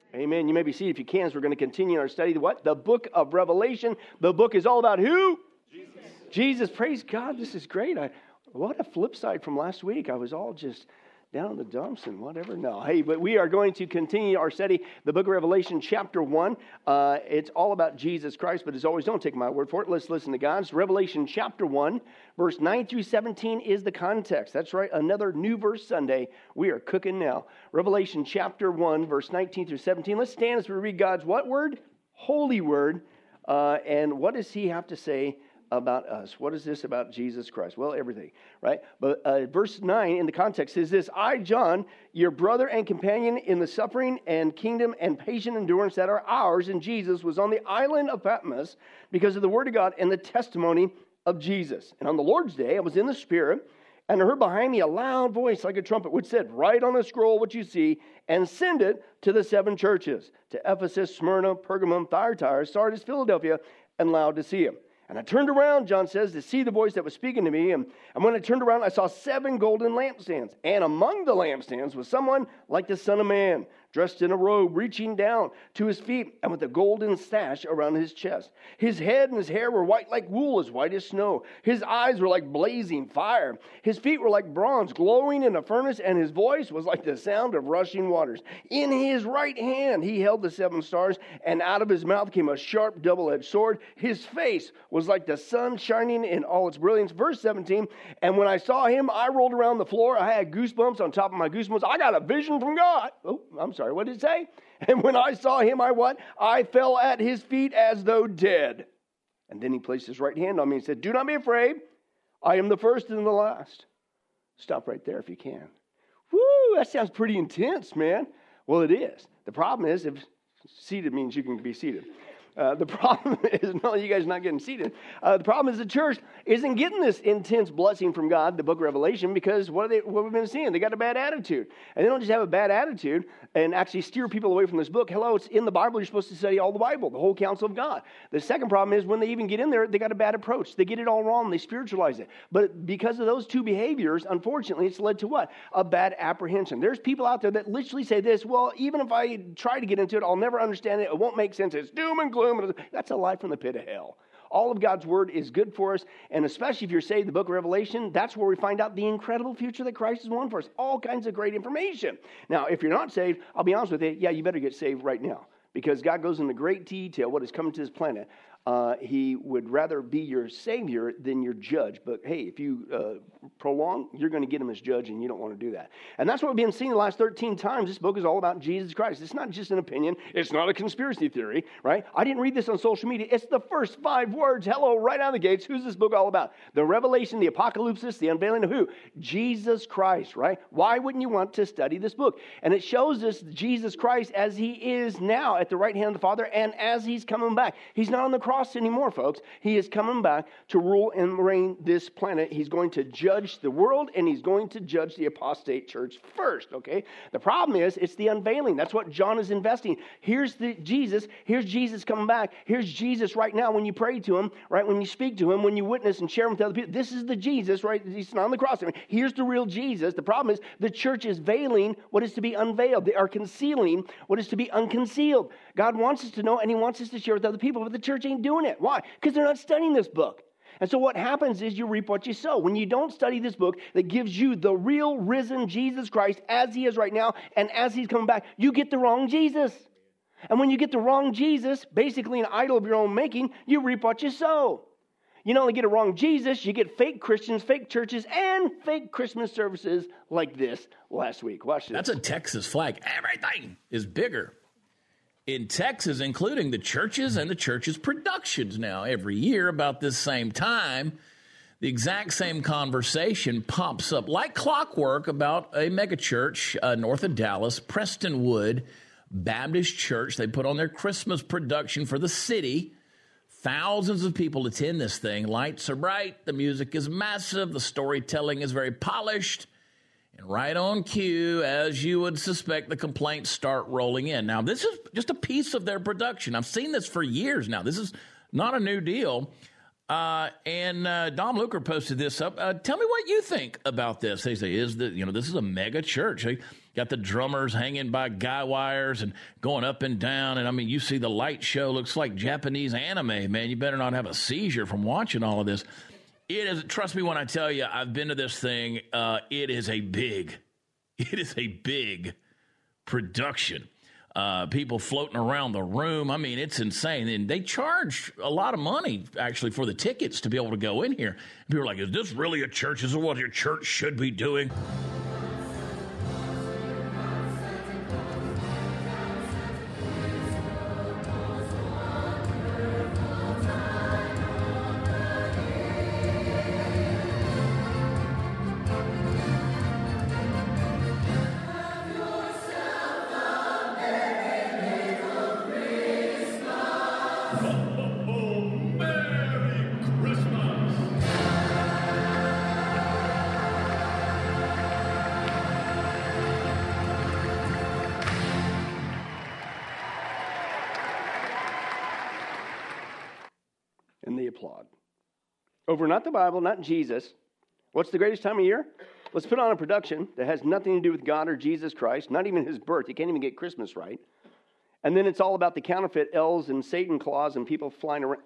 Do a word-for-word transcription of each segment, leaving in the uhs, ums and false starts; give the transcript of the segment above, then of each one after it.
Amen. You may be seated if you can. So we're going to continue our study. What? The book of Revelation. The book is all about who? Jesus. Jesus. Praise God. This is great. I, what a flip side from last week. I was all just down in the dumps and whatever. No. Hey, but we are going to continue our study. The book of Revelation, chapter one. Uh, it's all about Jesus Christ. But as always, don't take my word for it. Let's listen to God's. Revelation, chapter one, verse nine through seventeen is the context. That's right. Another new verse Sunday. We are cooking now. Revelation, chapter one, verse nineteen through seventeen. Let's stand as we read God's what word? Holy word. Uh, and what does he have to say about us? What is this about Jesus Christ? Well, everything, right? But uh, verse nine in the context says this: I, John, your brother and companion in the suffering and kingdom and patient endurance that are ours in Jesus, was on the island of Patmos because of the word of God and the testimony of Jesus. And on the Lord's day, I was in the Spirit, and I heard behind me a loud voice like a trumpet, which said, write on a scroll what you see and send it to the seven churches, to Ephesus, Smyrna, Pergamum, Thyatira, Sardis, Philadelphia, and Laodicea. And I turned around, John says, to see the voice that was speaking to me. And, and when I turned around, I saw seven golden lampstands. And among the lampstands was someone like the Son of Man, dressed in a robe, reaching down to his feet, and with a golden sash around his chest. His head and his hair were white like wool, as white as snow. His eyes were like blazing fire. His feet were like bronze, glowing in a furnace, and his voice was like the sound of rushing waters. In his right hand he held the seven stars, and out of his mouth came a sharp double-edged sword. His face was like the sun shining in all its brilliance. Verse seventeen, and when I saw him, I rolled around the floor. I had goosebumps on top of my goosebumps. I got a vision from God. Oh, I'm sorry. What did it say? And when I saw him, I what? I fell at his feet as though dead. And then he placed his right hand on me and said, do not be afraid. I am the first and the last. Stop right there if you can. Woo, that sounds pretty intense, man. Well, it is. The problem is, if seated means you can be seated. Uh, the problem is, no, you guys are not getting seated. Uh, the problem is the church isn't getting this intense blessing from God, the book of Revelation, because what, are they, what we've been seeing, they got a bad attitude. And they don't just have a bad attitude and actually steer people away from this book. Hello, it's in the Bible. You're supposed to study all the Bible, the whole counsel of God. The second problem is when they even get in there, they got a bad approach. They get it all wrong. They spiritualize it. But because of those two behaviors, unfortunately, it's led to what? A bad apprehension. There's people out there that literally say this, well, even if I try to get into it, I'll never understand it. It won't make sense. It's doom and gloom. That's a lie from the pit of hell. All of God's word is good for us, and especially if you're saved, the book of Revelation, that's where we find out the incredible future that Christ has won for us. All kinds of great information. Now, if you're not saved, I'll be honest with you, yeah, you better get saved right now, because God goes into great detail what is coming to this planet. Uh, he would rather be your savior than your judge. But hey, if you uh, prolong, you're going to get him as judge, and you don't want to do that. And that's what we've been seeing the last thirteen times. This book is all about Jesus Christ. It's not just an opinion. It's not a conspiracy theory, right? I didn't read this on social media. It's the first five words. Hello, right out of the gates. Who's this book all about? The revelation, the apocalypse, the unveiling of who? Jesus Christ, right? Why wouldn't you want to study this book? And it shows us Jesus Christ as he is now at the right hand of the Father, and as he's coming back. He's not on the cross anymore, folks. He is coming back to rule and reign this planet. He's going to judge the world, and he's going to judge the apostate church first, okay? The problem is, it's the unveiling. That's what John is investing. Here's the Jesus. Here's Jesus coming back. Here's Jesus right now when you pray to him, right? When you speak to him, when you witness and share with other people. This is the Jesus, right? He's not on the cross. I mean, here's the real Jesus. The problem is the church is veiling what is to be unveiled. They are concealing what is to be unconcealed. God wants us to know, and he wants us to share with other people, but the church ain't doing it. Why? Because they're not studying this book. And so what happens is you reap what you sow. When you don't study this book that gives you the real risen Jesus Christ as he is right now and as he's coming back, you get the wrong Jesus. And when you get the wrong Jesus, basically an idol of your own making, you reap what you sow. You not only get a wrong Jesus, you get fake Christians, fake churches, and fake Christmas services like this last week. Watch this. That's a Texas flag. Everything is bigger in Texas, including the churches and the churches' productions now. Every year about this same time, the exact same conversation pops up like clockwork about a megachurch uh, north of Dallas, Prestonwood Baptist Church. They put on their Christmas production for the city. Thousands of people attend this thing. Lights are bright. The music is massive. The storytelling is very polished. And right on cue, as you would suspect, the complaints start rolling in. Now, this is just a piece of their production. I've seen this for years now. This is not a new deal. Uh, and uh, Dom Luker posted this up. Uh, tell me what you think about this. They say, "Is the you know this is a mega church?" got the drummers hanging by guy wires and going up and down. And I mean, you see the light show, looks like Japanese anime, man. You better not have a seizure from watching all of this. It is, trust me when I tell you, I've been to this thing. Uh, it is a big, it is a big production. Uh, people floating around the room. I mean, it's insane. And they charge a lot of money, actually, for the tickets to be able to go in here. People are like, is this really a church? Is this what your church should be doing? And they applaud. Over not the Bible, not Jesus. What's the greatest time of year? Let's put on a production that has nothing to do with God or Jesus Christ, not even his birth. You can't even get Christmas right. And then it's all about the counterfeit elves and Satan claws and people flying around.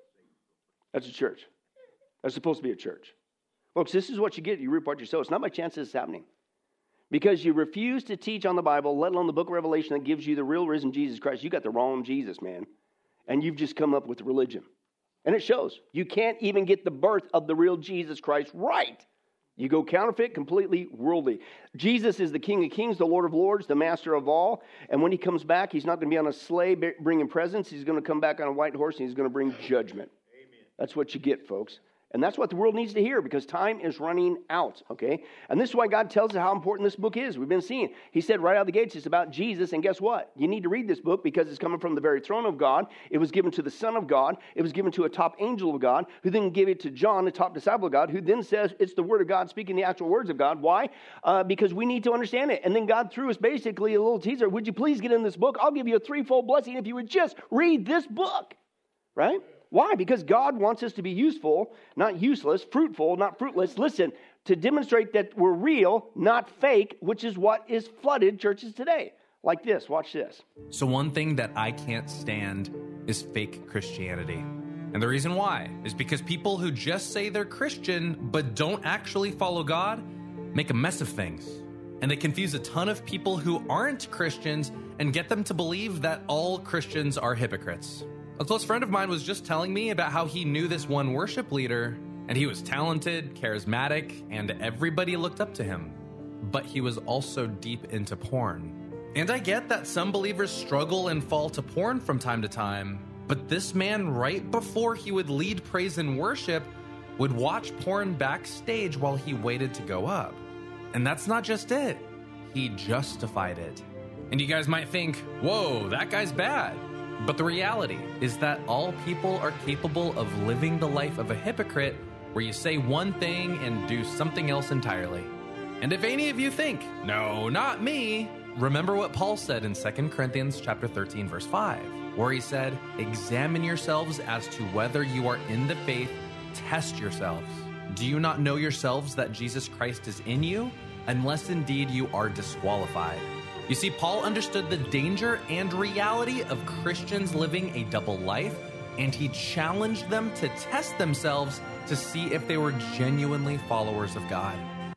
That's a church. That's supposed to be a church. Folks, this is what you get. You reap what you sow. It's not by chance this is happening. Because you refuse to teach on the Bible, let alone the book of Revelation that gives you the real risen Jesus Christ. You got the wrong Jesus, man. And you've just come up with religion. And it shows. You can't even get the birth of the real Jesus Christ right. You go counterfeit, completely worldly. Jesus is the King of Kings, the Lord of Lords, the Master of all. And when he comes back, he's not going to be on a sleigh bringing presents. He's going to come back on a white horse and he's going to bring judgment. Amen. That's what you get, folks. And that's what the world needs to hear because time is running out, okay? And this is why God tells us how important this book is. We've been seeing. He said right out of the gates, it's about Jesus. And guess what? You need to read this book because it's coming from the very throne of God. It was given to the Son of God. It was given to a top angel of God who then gave it to John, the top disciple of God, who then says it's the word of God speaking the actual words of God. Why? Uh, because we need to understand it. And then God threw us basically a little teaser. Would you please get in this book? I'll give you a threefold blessing if you would just read this book, right? Why? Because God wants us to be useful, not useless, fruitful, not fruitless. Listen, to demonstrate that we're real, not fake, which is what is flooded churches today. Like this, watch this. So one thing that I can't stand is fake Christianity. And the reason why is because people who just say they're Christian but don't actually follow God make a mess of things. And they confuse a ton of people who aren't Christians and get them to believe that all Christians are hypocrites. A close friend of mine was just telling me about how he knew this one worship leader, and he was talented, charismatic, and everybody looked up to him. But he was also deep into porn. And I get that some believers struggle and fall to porn from time to time, but this man, right before he would lead praise and worship, would watch porn backstage while he waited to go up. And that's not just it. He justified it. And you guys might think, whoa, that guy's bad. But the reality is that all people are capable of living the life of a hypocrite where you say one thing and do something else entirely. And if any of you think, no, not me, remember what Paul said in Second Corinthians chapter thirteen, verse five, where he said, examine yourselves as to whether you are in the faith, test yourselves. Do you not know yourselves that Jesus Christ is in you, unless indeed you are disqualified? You see, Paul understood the danger and reality of Christians living a double life, and he challenged them to test themselves to see if they were genuinely followers of God.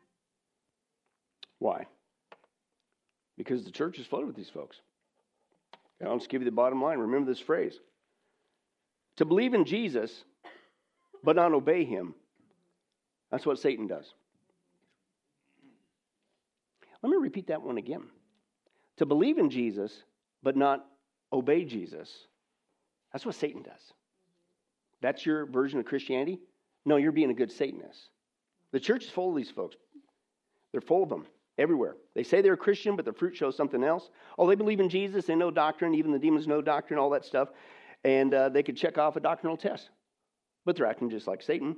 Why? Because the church is flooded with these folks. And I'll just give you the bottom line. Remember this phrase. To believe in Jesus, but not obey him, that's what Satan does. Let me repeat that one again. To believe in Jesus, but not obey Jesus, that's what Satan does. That's your version of Christianity? No, you're being a good Satanist. The church is full of these folks. They're full of them everywhere. They say they're a Christian, but their fruit shows something else. Oh, they believe in Jesus. They know doctrine. Even the demons know doctrine, all that stuff. And uh, they could check off a doctrinal test. But they're acting just like Satan.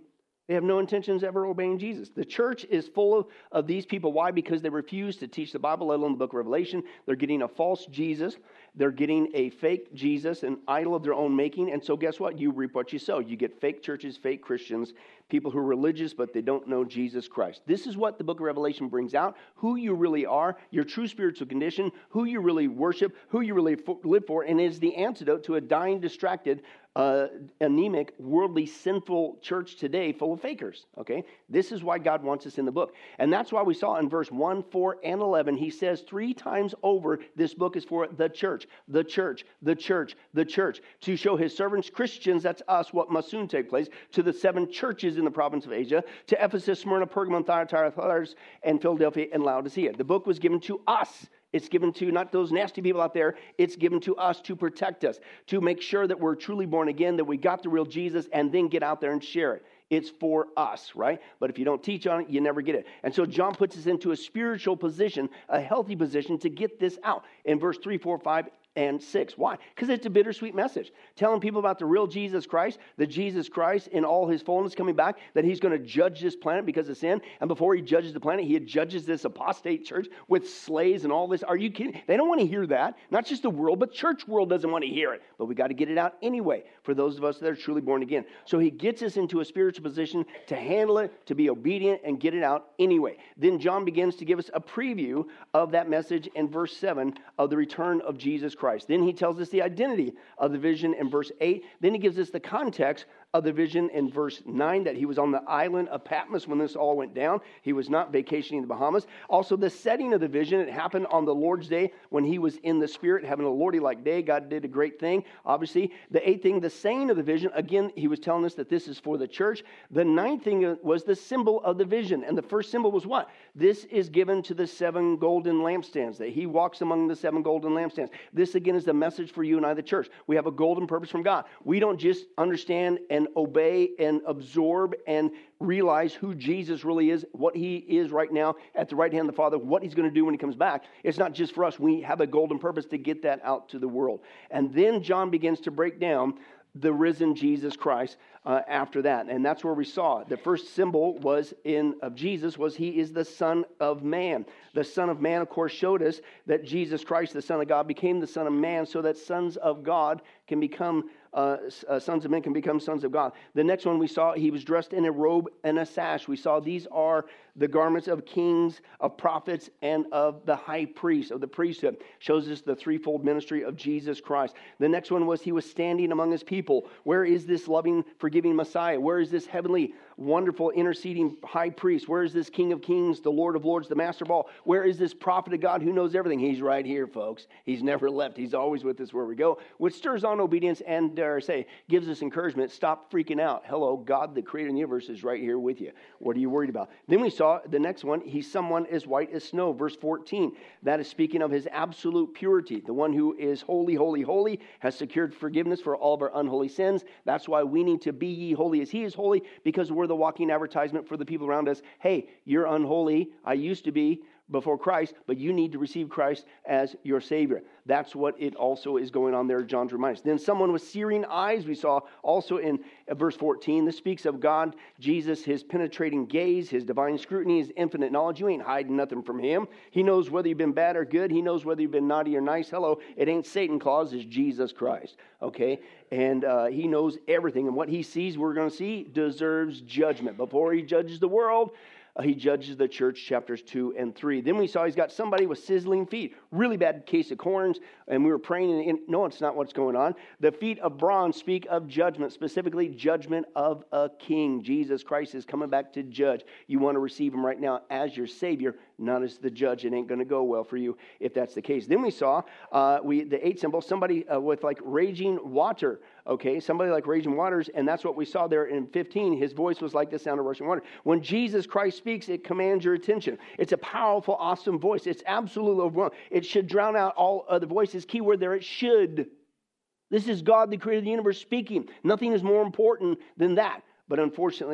They have no intentions of ever obeying Jesus. The church is full of, of these people. Why? Because they refuse to teach the Bible, let alone the book of Revelation. They're getting a false Jesus. They're getting a fake Jesus, an idol of their own making. And so guess what? You reap what you sow. You get fake churches, fake Christians, people who are religious, but they don't know Jesus Christ. This is what the book of Revelation brings out, who you really are, your true spiritual condition, who you really worship, who you really fo- live for, and is the antidote to a dying, distracted, Uh, anemic, worldly, sinful church today full of fakers, okay? This is why God wants us in the book. And that's why we saw in verse one, four, and eleven, he says three times over, this book is for the church, the church, the church, the church, to show his servants, Christians, that's us, what must soon take place, to the seven churches in the province of Asia, to Ephesus, Smyrna, Pergamum, Thyatira, Sardis, and Philadelphia, and Laodicea. The book was given to us. It's given to not those nasty people out there. It's given to us to protect us, to make sure that we're truly born again, that we got the real Jesus, and then get out there and share it. It's for us, right? But if you don't teach on it, you never get it. And so John puts us into a spiritual position, a healthy position to get this out. In verse three, four, five, and six. Why? Because it's a bittersweet message. Telling people about the real Jesus Christ, the Jesus Christ in all his fullness coming back, that he's going to judge this planet because of sin. And before he judges the planet, he judges this apostate church with slaves and all this. Are you kidding? They don't want to hear that. Not just the world, but church world doesn't want to hear it. But we got to get it out anyway for those of us that are truly born again. So he gets us into a spiritual position to handle it, to be obedient, and get it out anyway. Then John begins to give us a preview of that message in verse seven of the return of Jesus Christ. Then he tells us the identity of the vision in verse eight. Then he gives us the context of the vision in verse nine, that he was on the island of Patmos when this all went down. He was not vacationing in the Bahamas. Also, the setting of the vision, it happened on the Lord's day when he was in the Spirit, having a Lordy-like day. God did a great thing, obviously. The eighth thing, the saying of the vision, again, he was telling us that this is for the church. The ninth thing was the symbol of the vision. And the first symbol was what? This is given to the seven golden lampstands, that he walks among the seven golden lampstands. This, again, is the message for you and I, the church. We have a golden purpose from God. We don't just understand and obey and absorb and realize who Jesus really is, what he is right now at the right hand of the Father, what he's going to do when he comes back. It's not just for us. We have a golden purpose to get that out to the world. And then John begins to break down the risen Jesus Christ uh, after that. And that's where we saw it. The first symbol was in of Jesus was he is the Son of Man. The Son of Man, of course, showed us that Jesus Christ, the Son of God, became the Son of Man so that sons of God can become Uh, uh, sons of men can become sons of God. The next one we saw, he was dressed in a robe and a sash. We saw these are the garments of kings, of prophets, and of the high priest, of the priesthood. Shows us the threefold ministry of Jesus Christ. The next one was he was standing among his people. Where is this loving, forgiving Messiah? Where is this heavenly, wonderful, interceding high priest? Where is this King of Kings, the Lord of Lords, the Master of all? Where is this prophet of God who knows everything? He's right here, folks. He's never left. He's always with us where we go, which stirs on obedience and, dare I say, gives us encouragement. Stop freaking out. Hello, God, the creator of the universe, is right here with you. What are you worried about? Then we saw the next one. He's someone as white as snow. Verse fourteen. That is speaking of his absolute purity. The one who is holy, holy, holy, has secured forgiveness for all of our unholy sins. That's why we need to be ye holy as he is holy, because we're the walking advertisement for the people around us. Hey, you're unholy. I used to be before Christ, but you need to receive Christ as your Savior. That's what it also is going on there, John's reminds us. Then someone with searing eyes, we saw also in verse fourteen. This speaks of God, Jesus, his penetrating gaze, his divine scrutiny, his infinite knowledge. You ain't hiding nothing from him. He knows whether you've been bad or good. He knows whether you've been naughty or nice. Hello, it ain't Satan Claus, it's Jesus Christ. Okay? And uh, he knows everything. And what he sees, we're going to see, deserves judgment. Before he judges the world, Uh, he judges the church, chapters two and three. Then we saw he's got somebody with sizzling feet. Really bad case of corns. And we were praying, and no, it's not what's going on. The feet of bronze speak of judgment, specifically judgment of a king. Jesus Christ is coming back to judge. You want to receive him right now as your Savior, not as the judge. It ain't going to go well for you if that's the case. Then we saw uh, we the eighth symbol, somebody uh, with like raging water. Okay, somebody like raging waters, and that's what we saw there in fifteen. His voice was like the sound of rushing water. When Jesus Christ speaks, it commands your attention. It's a powerful, awesome voice. It's absolutely overwhelming. It should drown out all other voices. Keyword there, it should. This is God, the creator of the universe, speaking. Nothing is more important than that. But unfortunately,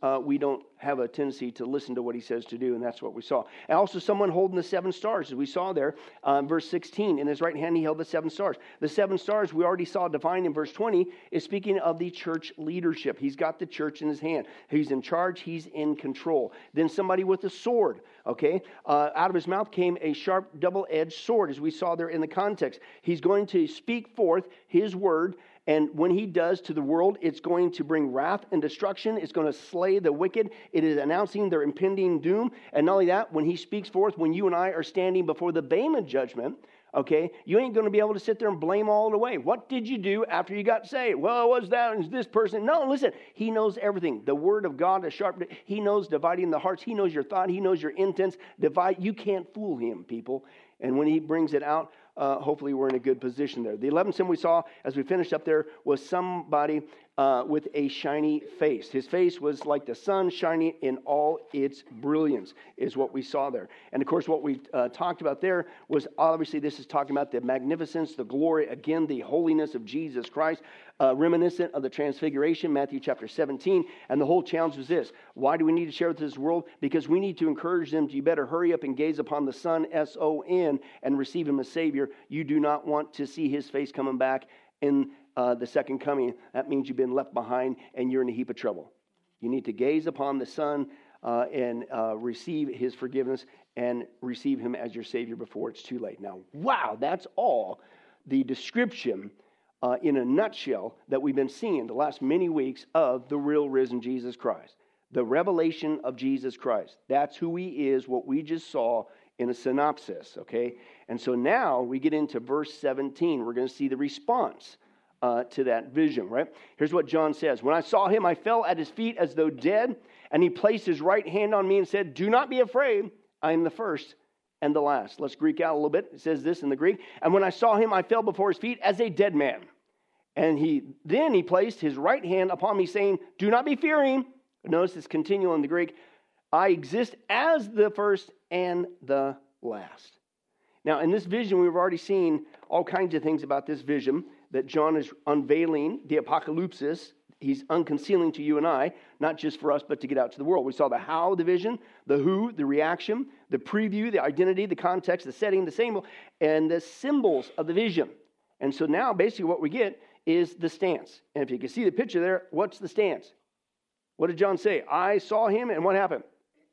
uh, we don't have a tendency to listen to what he says to do, and that's what we saw. And also someone holding the seven stars, as we saw there, uh, verse sixteen. In his right hand he held the seven stars. The seven stars we already saw defined in verse twenty is speaking of the church leadership. He's got the church in his hand. He's in charge. He's in control. Then somebody with a sword, okay? Uh, out of his mouth came a sharp double-edged sword, as we saw there in the context. He's going to speak forth his word, and when he does to the world, it's going to bring wrath and destruction. It's going to slay the wicked. It is announcing their impending doom. And not only that, when he speaks forth, when you and I are standing before the Bema judgment, okay, you ain't going to be able to sit there and blame all the way. What did you do after you got saved? Well, it was that and this person. No, listen, he knows everything. The word of God is sharp. He knows dividing the hearts. He knows your thought. He knows your intents. Divide. You can't fool him, people. And when he brings it out, uh, hopefully we're in a good position there. The eleventh symbol we saw as we finished up there was somebody uh, with a shiny face. His face was like the sun shining in all its brilliance is what we saw there. And of course what we uh, talked about there was obviously this is talking about the magnificence, the glory, again, the holiness of Jesus Christ, uh, reminiscent of the transfiguration, Matthew chapter seventeen. And the whole challenge was this. Why do we need to share with this world? Because we need to encourage them to, you better hurry up and gaze upon the Son, S O N, and receive him as Savior. You do not want to see his face coming back in uh, the second coming. That means you've been left behind and you're in a heap of trouble. You need to gaze upon the Son uh, and uh, receive his forgiveness and receive him as your Savior before it's too late. Now, wow, that's all the description uh, in a nutshell that we've been seeing the last many weeks of the real risen Jesus Christ. The revelation of Jesus Christ. That's who he is, what we just saw in a synopsis, okay? And so now we get into verse seventeen. We're going to see the response uh, to that vision, right? Here's what John says. When I saw him, I fell at his feet as though dead, and he placed his right hand on me and said, do not be afraid. I am the first and the last. Let's Greek out a little bit. It says this in the Greek. And when I saw him, I fell before his feet as a dead man. And he then he placed his right hand upon me, saying, do not be fearing. Notice it's continual in the Greek. I exist as the first and the last. Now, in this vision, we've already seen all kinds of things about this vision that John is unveiling, the apocalypsis. He's unconcealing to you and I, not just for us, but to get out to the world. We saw the how of the vision, the who, the reaction, the preview, the identity, the context, the setting, the symbol, and the symbols of the vision. And so now, basically, what we get is the stance. And if you can see the picture there, what's the stance? What did John say? I saw him, and what happened?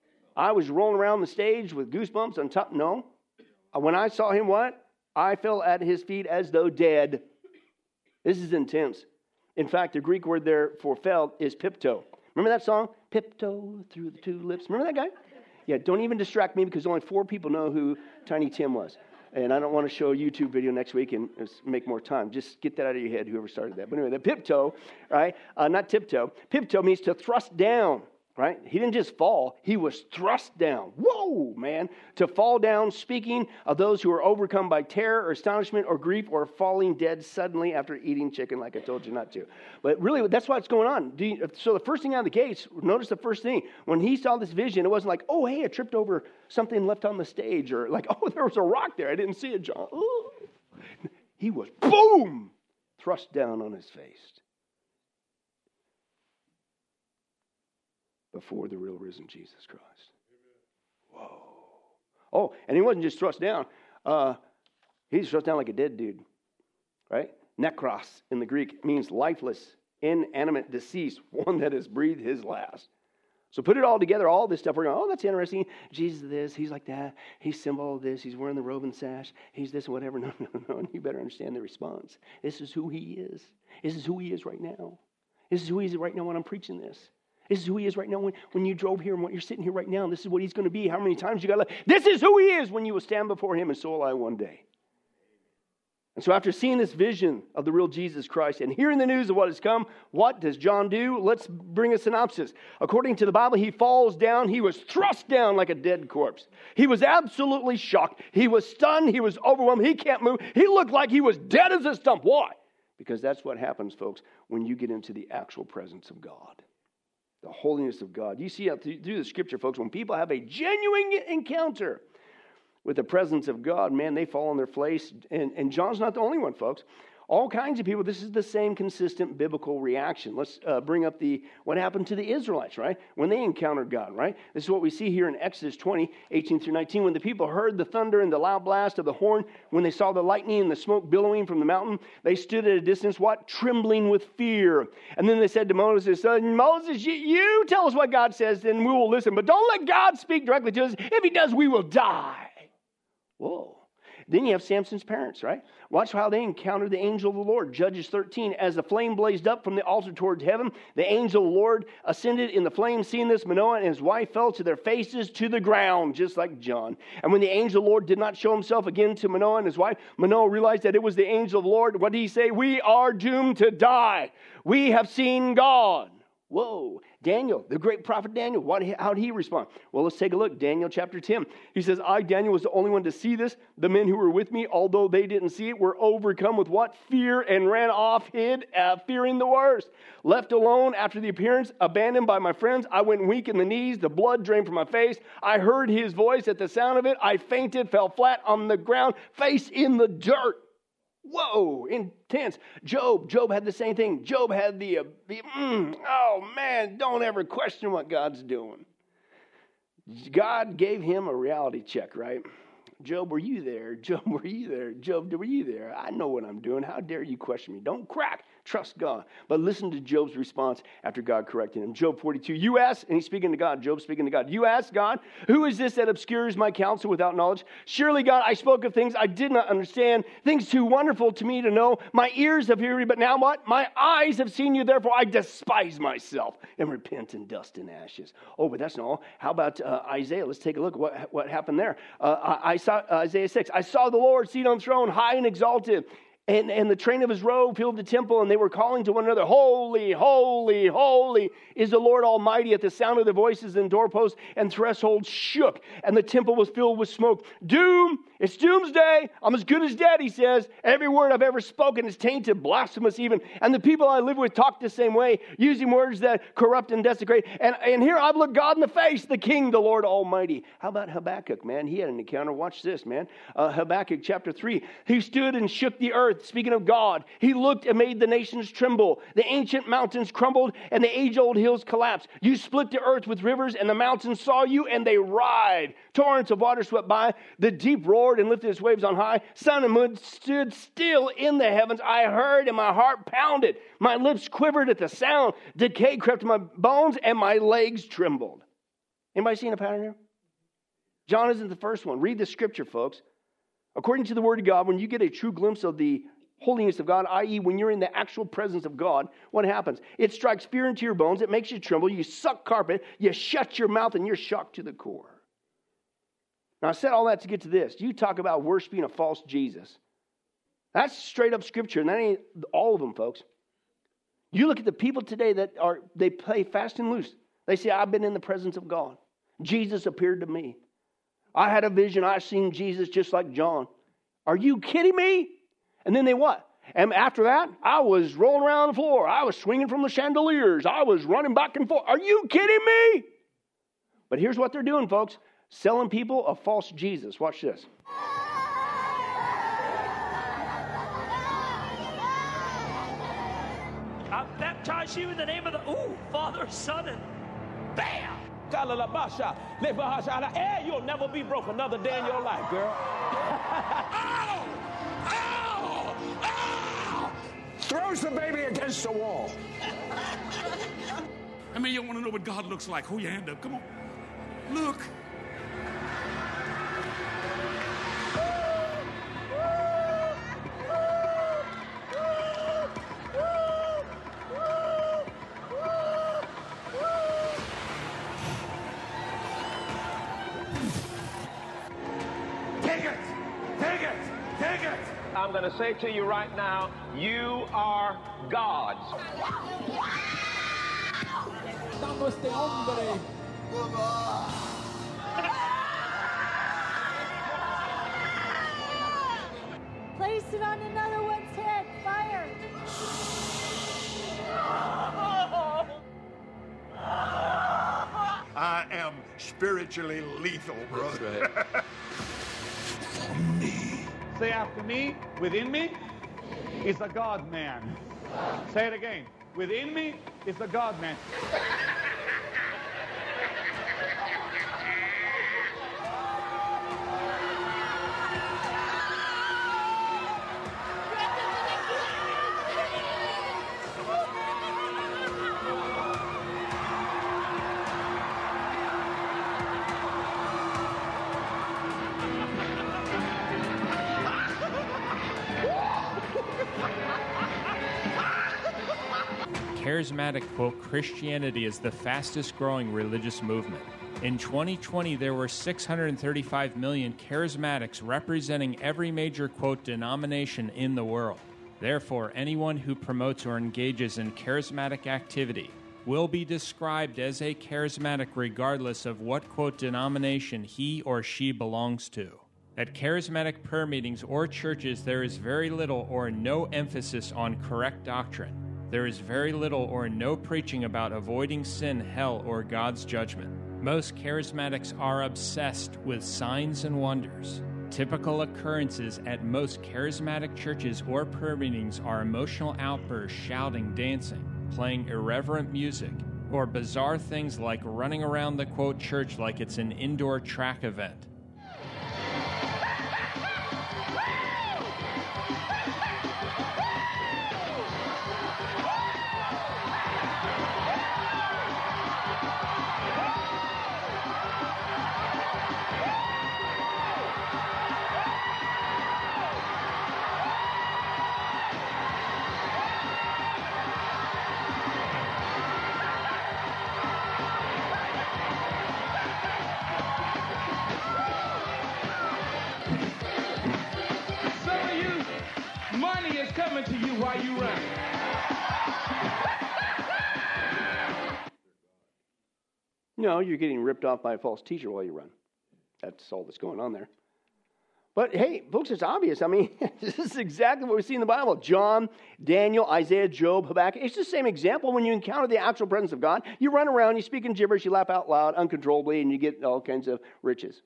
I was rolling around the stage with goosebumps on top. No. When I saw him, what? I fell at his feet as though dead. This is intense. In fact, the Greek word there for fell is pipto. Remember that song? Pipto through the tulips. Remember that guy? Yeah, don't even distract me because only four people know who Tiny Tim was. And I don't want to show a YouTube video next week and make more time. Just get that out of your head, whoever started that. But anyway, the pipto, right? Uh, not tiptoe. Pipto means to thrust down, right? He didn't just fall. He was thrust down. Whoa, man. To fall down, speaking of those who are overcome by terror or astonishment or grief or falling dead suddenly after eating chicken like I told you not to. But really, that's what's going on. Do you, so the first thing out of the gates, notice the first thing. When he saw this vision, it wasn't like, oh, hey, I tripped over something left on the stage. Or like, oh, there was a rock there. I didn't see it, John. Ooh. He was, boom, thrust down on his face. Before the real risen Jesus Christ. Whoa. Oh, and he wasn't just thrust down. Uh, he's thrust down like a dead dude. Right? Nekros in the Greek means lifeless, inanimate, deceased, one that has breathed his last. So put it all together, all this stuff. We're going, oh, that's interesting. Jesus is this, he's like that. He's symbol of this. He's wearing the robe and sash. He's this and whatever. No, no, no. You better understand the response. This is who he is. This is who he is right now. This is who he is right now when I'm preaching this. This is who he is right now when, when you drove here and when you're sitting here right now. This is what he's going to be. How many times you got to let, this is who he is when you will stand before him, and so will I one day. And so after seeing this vision of the real Jesus Christ and hearing the news of what has come, what does John do? Let's bring a synopsis. According to the Bible, he falls down. He was thrust down like a dead corpse. He was absolutely shocked. He was stunned. He was overwhelmed. He can't move. He looked like he was dead as a stump. Why? Because that's what happens, folks, when you get into the actual presence of God. The holiness of God. You see how through the scripture, folks, when people have a genuine encounter with the presence of God, man, they fall on their face. And, and John's not the only one, folks. All kinds of people. This is the same consistent biblical reaction. Let's uh, bring up the what happened to the Israelites, right? When they encountered God, right? This is what we see here in Exodus twenty, eighteen through nineteen. When the people heard the thunder and the loud blast of the horn, when they saw the lightning and the smoke billowing from the mountain, they stood at a distance, what? Trembling with fear. And then they said to Moses, son, Moses, you, you tell us what God says, and we will listen. But don't let God speak directly to us. If he does, we will die. Whoa. Then you have Samson's parents, right? Watch how they encountered the angel of the Lord. Judges thirteen, as the flame blazed up from the altar towards heaven, the angel of the Lord ascended in the flame. Seeing this, Manoah and his wife fell to their faces to the ground, just like John. And when the angel of the Lord did not show himself again to Manoah and his wife, Manoah realized that it was the angel of the Lord. What did he say? We are doomed to die. We have seen God. Whoa. Daniel, the great prophet Daniel, what, how did he respond? Well, let's take a look. Daniel chapter ten. He says, I, Daniel, was the only one to see this. The men who were with me, although they didn't see it, were overcome with what? Fear, and ran off, hid, uh, fearing the worst. Left alone after the appearance, abandoned by my friends, I went weak in the knees. The blood drained from my face. I heard his voice. At the sound of it, I fainted, fell flat on the ground, face in the dirt. Whoa, intense. Job, Job had the same thing. Job had the, uh, the mm, oh man, don't ever question what God's doing. God gave him a reality check, right? Job, were you there? Job, were you there? Job, were you there? I know what I'm doing. How dare you question me? Don't crack. Trust God. But listen to Job's response after God corrected him. Job forty-two, you ask, and he's speaking to God. Job speaking to God. You ask God, who is this that obscures my counsel without knowledge? Surely, God, I spoke of things I did not understand, things too wonderful to me to know. My ears have heard you, but now what? My eyes have seen you. Therefore, I despise myself and repent in dust and ashes. Oh, but that's not all. How about uh, Isaiah? Let's take a look at what, what happened there. Uh, I, I saw uh, Isaiah six. I saw the Lord seated on the throne, high and exalted. And, and the train of his robe filled the temple, and they were calling to one another, holy, holy, holy is the Lord Almighty. At the sound of their voices, and doorposts and thresholds shook, and the temple was filled with smoke. Doom, it's doomsday. I'm as good as dead, he says. Every word I've ever spoken is tainted, blasphemous even. And the people I live with talk the same way, using words that corrupt and desecrate. And, and here I've looked God in the face, the King, the Lord Almighty. How about Habakkuk, man? He had an encounter. Watch this, man. Uh, Habakkuk chapter three. He stood and shook the earth. Speaking of God, he looked and made the nations tremble. The ancient mountains crumbled and the age-old hills collapsed. You split the earth with rivers, and the mountains saw you, and they writhed. Torrents of water swept by. The deep roared and lifted its waves on high. Sun and moon stood still in the heavens. I heard, and my heart pounded. My lips quivered at the sound. Decay crept to my bones, and my legs trembled. Anybody seen a pattern here? John isn't the first one. Read the scripture, folks. According to the Word of God, when you get a true glimpse of the holiness of God, that is when you're in the actual presence of God, what happens? It strikes fear into your bones. It makes you tremble. You suck carpet. You shut your mouth, and you're shocked to the core. Now, I said all that to get to this. You talk about worshiping a false Jesus. That's straight up scripture, and that ain't all of them, folks. You look at the people today that are, they play fast and loose. They say, I've been in the presence of God. Jesus appeared to me. I had a vision. I seen Jesus just like John. Are you kidding me? And then they what? And after that, I was rolling around the floor. I was swinging from the chandeliers. I was running back and forth. Are you kidding me? But here's what they're doing, folks. Selling people a false Jesus. Watch this. I baptize you in the name of the, ooh, Father, Son, and bam! Hey, you'll never be broke another day in your life, girl. Ow! Ow! Ow! Throws the baby against the wall. I mean, you want to know what God looks like. Hold your hand up. Come on. Look. I'm going to say to you right now, you are God's. Place it on another one's head. Fire. I am spiritually lethal, brother. Say after me, within me is the God-man. Say it again. Within me is the God-man. Charismatic quote, Christianity is the fastest growing religious movement. In twenty twenty, there were six hundred thirty-five million charismatics representing every major quote denomination in the world. Therefore, anyone who promotes or engages in charismatic activity will be described as a charismatic regardless of what quote denomination he or she belongs to. At charismatic prayer meetings or churches, there is very little or no emphasis on correct doctrine. There is very little or no preaching about avoiding sin, hell, or God's judgment. Most charismatics are obsessed with signs and wonders. Typical occurrences at most charismatic churches or prayer meetings are emotional outbursts, shouting, dancing, playing irreverent music, or bizarre things like running around the quote church like it's an indoor track event. To you while you run. No, you're getting ripped off by a false teacher while you run. That's all that's going on there. But hey, folks, it's obvious. I mean, this is exactly what we see in the Bible. John, Daniel, Isaiah, Job, Habakkuk. It's the same example. When you encounter the actual presence of God, you run around, you speak in gibberish, you laugh out loud uncontrollably, and you get all kinds of riches.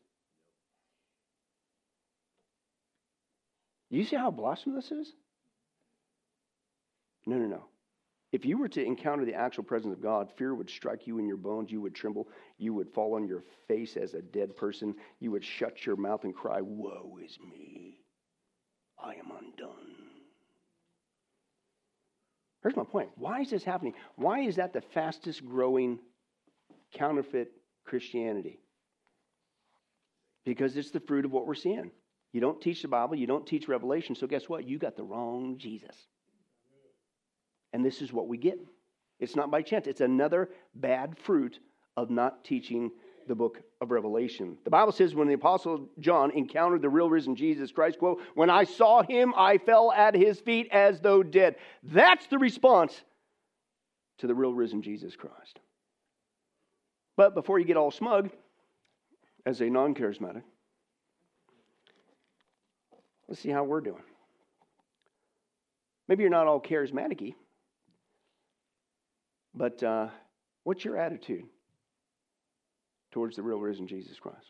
You see how blasphemous this is? No, no, no. If you were to encounter the actual presence of God, fear would strike you in your bones. You would tremble. You would fall on your face as a dead person. You would shut your mouth and cry, "Woe is me. I am undone." Here's my point. Why is this happening? Why is that the fastest growing counterfeit Christianity? Because it's the fruit of what we're seeing. You don't teach the Bible. You don't teach Revelation. So guess what? You got the wrong Jesus. And this is what we get. It's not by chance. It's another bad fruit of not teaching the book of Revelation. The Bible says when the Apostle John encountered the real risen Jesus Christ, quote, "When I saw him, I fell at his feet as though dead." That's the response to the real risen Jesus Christ. But before you get all smug, as a non-charismatic, let's see how we're doing. Maybe you're not all charismatic-y. But uh, what's your attitude towards the real risen Jesus Christ?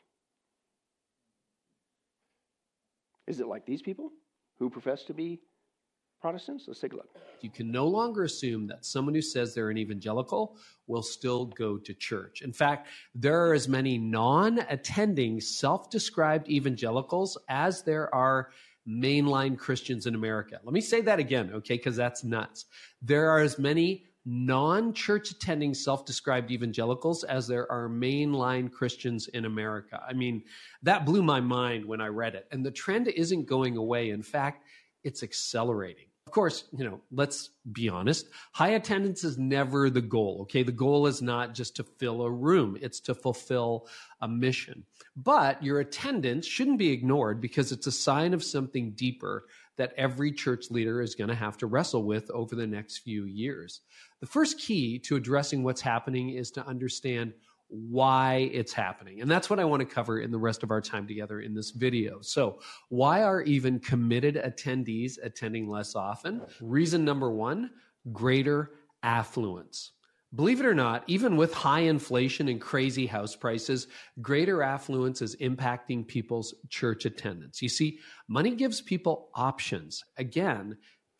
Is it like these people who profess to be Protestants? Let's take a look. You can no longer assume that someone who says they're an evangelical will still go to church. In fact, there are as many non-attending, self-described evangelicals as there are mainline Christians in America. Let me say that again, okay, because that's nuts. There are as many non-church attending self-described evangelicals as there are mainline Christians in America. I mean, that blew my mind when I read it. And the trend isn't going away. In fact, it's accelerating. Of course, you know, let's be honest. High attendance is never the goal, okay? The goal is not just to fill a room. It's to fulfill a mission. But your attendance shouldn't be ignored because it's a sign of something deeper that every church leader is going to have to wrestle with over the next few years. The first key to addressing what's happening is to understand why it's happening. And that's what I want to cover in the rest of our time together in this video. So why are even committed attendees attending less often? Reason number one, greater affluence. Believe it or not, even with high inflation and crazy house prices, greater affluence is impacting people's church attendance. You see, money gives people options. Again,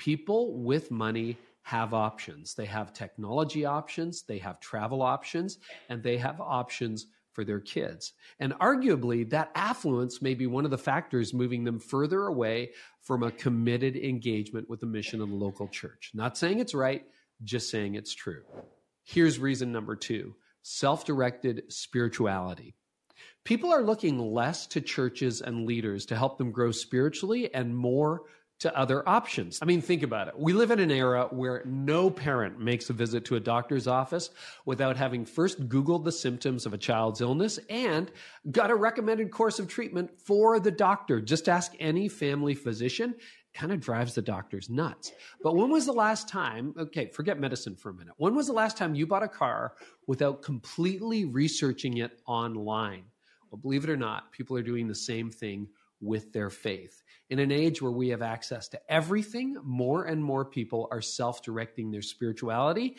People with money have options. They have technology options, they have travel options, and they have options for their kids. And arguably, that affluence may be one of the factors moving them further away from a committed engagement with the mission of the local church. Not saying it's right, just saying it's true. Here's reason number two, self-directed spirituality. People are looking less to churches and leaders to help them grow spiritually and more to other options. I mean, think about it. We live in an era where no parent makes a visit to a doctor's office without having first Googled the symptoms of a child's illness and got a recommended course of treatment for the doctor. Just ask any family physician. Kind of drives the doctors nuts. But when was the last time, okay, forget medicine for a minute. When was the last time you bought a car without completely researching it online? Well, believe it or not, people are doing the same thing with their faith. In an age where we have access to everything, more and more people are self-directing their spirituality.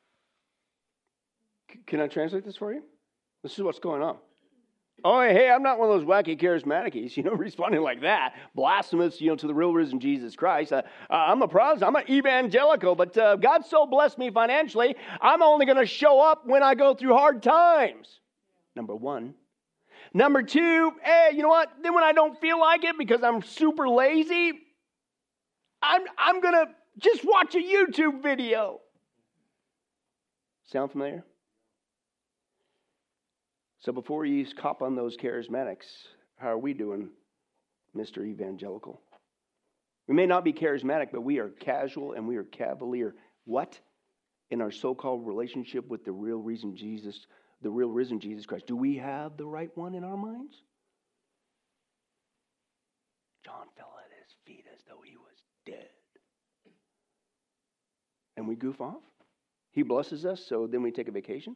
Can I translate this for you? This is what's going on. Oh, hey, I'm not one of those wacky charismatics, you know, responding like that. Blasphemous, you know, to the real risen Jesus Christ. Uh, uh, I'm a Protestant, I'm an evangelical, but uh, God so blessed me financially, I'm only going to show up when I go through hard times. Number one. Number two, hey, you know what? Then when I don't feel like it because I'm super lazy, I'm, I'm going to just watch a YouTube video. Sound familiar? So before you cop on those charismatics, how are we doing, Mister Evangelical? We may not be charismatic, but we are casual and we are cavalier. What? In our so-called relationship with the real reason Jesus, the real risen Jesus Christ. Do we have the right one in our minds? John fell at his feet as though he was dead. And we goof off? He blesses us, so then we take a vacation?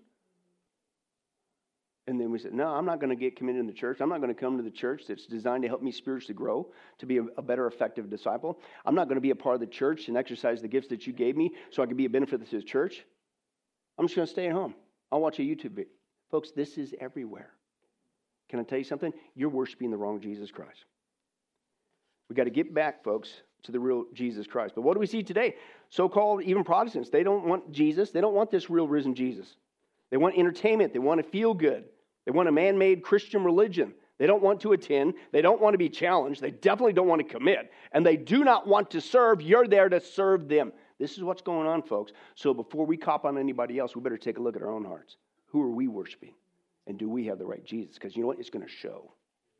And then we said, no, I'm not going to get committed in the church. I'm not going to come to the church that's designed to help me spiritually grow, to be a, a better, effective disciple. I'm not going to be a part of the church and exercise the gifts that you gave me so I can be a benefit to the church. I'm just going to stay at home. I'll watch a YouTube video. Folks, this is everywhere. Can I tell you something? You're worshiping the wrong Jesus Christ. We got to get back, folks, to the real Jesus Christ. But what do we see today? So-called even Protestants, they don't want Jesus. They don't want this real risen Jesus. They want entertainment. They want to feel good. They want a man-made Christian religion. They don't want to attend. They don't want to be challenged. They definitely don't want to commit. And they do not want to serve. You're there to serve them. This is what's going on, folks. So before we cop on anybody else, we better take a look at our own hearts. Who are we worshiping? And do we have the right Jesus? Because you know what? It's going to show.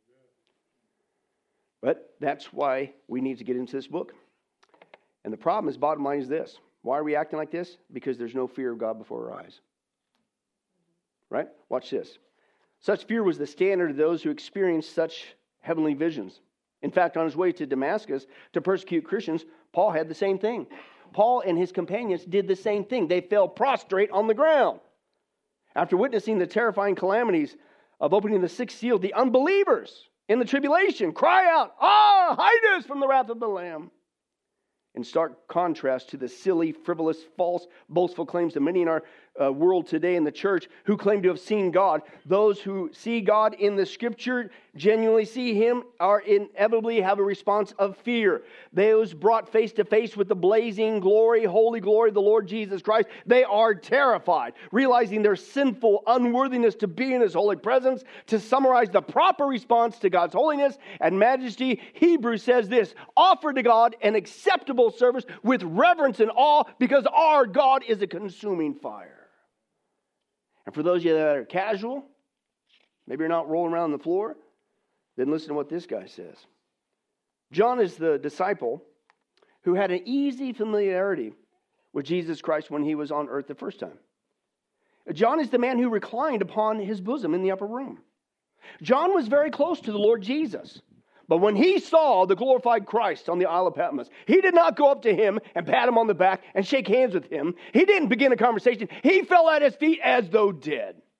But that's why we need to get into this book. And the problem is, bottom line is this. Why are we acting like this? Because there's no fear of God before our eyes. Right? Watch this. Such fear was the standard of those who experienced such heavenly visions. In fact, on his way to Damascus to persecute Christians, Paul had the same thing. Paul and his companions did the same thing. They fell prostrate on the ground. After witnessing the terrifying calamities of opening the sixth seal, the unbelievers in the tribulation cry out, "Ah, hide us from the wrath of the Lamb." In stark contrast to the silly, frivolous, false, boastful claims of many in our uh, world today in the church who claim to have seen God, those who see God in the Scripture, genuinely see Him, are inevitably have a response of fear. Those brought face to face with the blazing glory, holy glory of the Lord Jesus Christ, they are terrified, realizing their sinful unworthiness to be in His holy presence. To summarize the proper response to God's holiness and majesty, Hebrews says this: offer to God an acceptable service with reverence and awe, because our God is a consuming fire. And for those of you that are casual, maybe you're not rolling around on the floor, then listen to what this guy says. John is the disciple who had an easy familiarity with Jesus Christ when he was on earth the first time. John is the man who reclined upon his bosom in the upper room. John was very close to the Lord Jesus. But when he saw the glorified Christ on the Isle of Patmos, he did not go up to him and pat him on the back and shake hands with him. He didn't begin a conversation. He fell at his feet as though dead.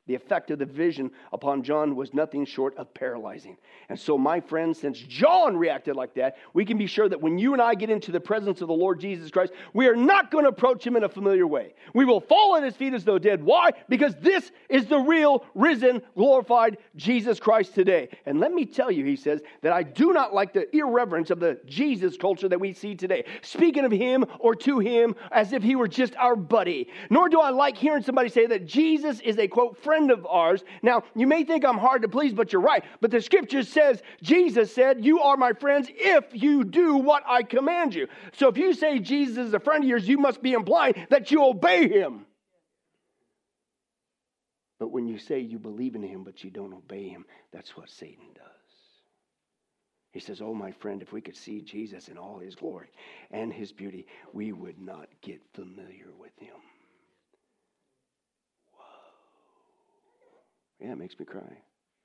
The effect of the vision upon John was nothing short of paralyzing. And so, my friends, since John reacted like that, we can be sure that when you and I get into the presence of the Lord Jesus Christ, we are not going to approach him in a familiar way. We will fall at his feet as though dead. Why? Because this is the real, risen, glorified Jesus Christ today. And let me tell you, he says, that I do not like the irreverence of the Jesus culture that we see today, speaking of him or to him as if he were just our buddy. Nor do I like hearing somebody say that Jesus is a, quote, friend of ours. Now, you may think I'm hard to please, but you're right. But the scripture says, Jesus said, you are my friends if you do what I command you. So if you say Jesus is a friend of yours, you must be implying that you obey him. But when you say you believe in him, but you don't obey him, that's what Satan does. He says, oh, my friend, if we could see Jesus in all his glory and his beauty, we would not get familiar with him. Yeah, it makes me cry.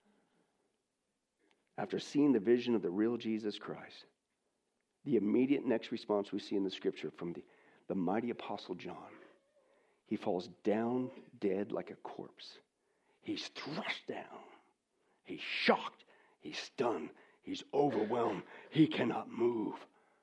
After seeing the vision of the real Jesus Christ, the immediate next response we see in the scripture from the, the mighty apostle John, he falls down dead like a corpse. He's thrust down. He's shocked. He's stunned. He's overwhelmed. He cannot move.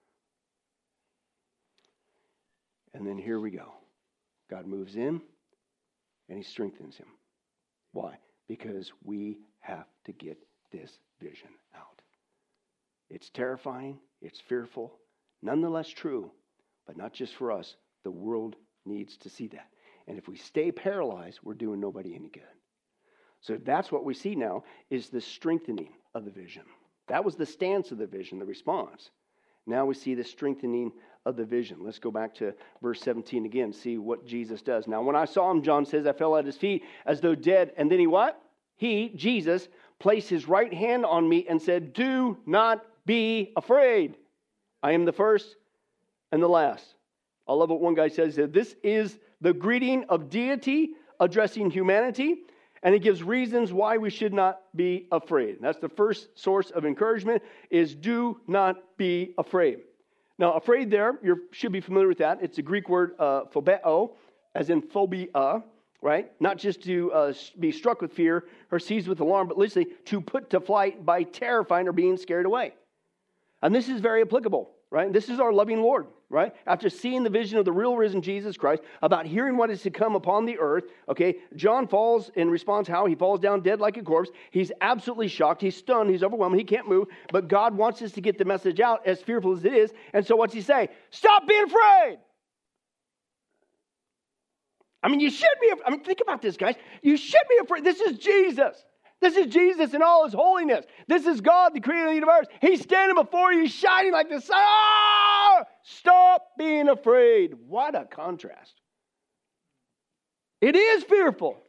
And then here we go. God moves in and he strengthens him. Why? Because we have to get this vision out. It's terrifying. It's fearful. Nonetheless true. But not just for us. The world needs to see that. And if we stay paralyzed, we're doing nobody any good. So that's what we see now is the strengthening of the vision. That was the stance of the vision, the response. Now we see the strengthening of the vision. Let's go back to verse seventeen again, see what Jesus does. Now, when I saw him, John says, I fell at his feet as though dead. And then he what? He, Jesus, placed his right hand on me and said, do not be afraid. I am the first and the last. I love what one guy says. This is the greeting of deity addressing humanity. And he gives reasons why we should not be afraid. That's the first source of encouragement is do not be afraid. Now, afraid there, you should be familiar with that. It's a Greek word, uh, phobeo, as in phobia, right? Not just to uh, be struck with fear or seized with alarm, but literally to put to flight by terrifying or being scared away. And this is very applicable, right? This is our loving Lord, right? After seeing the vision of the real risen Jesus Christ, about hearing what is to come upon the earth, okay, John falls in response how? He falls down dead like a corpse. He's absolutely shocked. He's stunned. He's overwhelmed. He can't move. But God wants us to get the message out, as fearful as it is. And so what's he say? Stop being afraid. I mean, you should be, I mean, think about this, guys. You should be afraid. This is Jesus. This is Jesus in all his holiness. This is God, the creator of the universe. He's standing before you, shining like the sun. Oh, stop being afraid. What a contrast. It is fearful.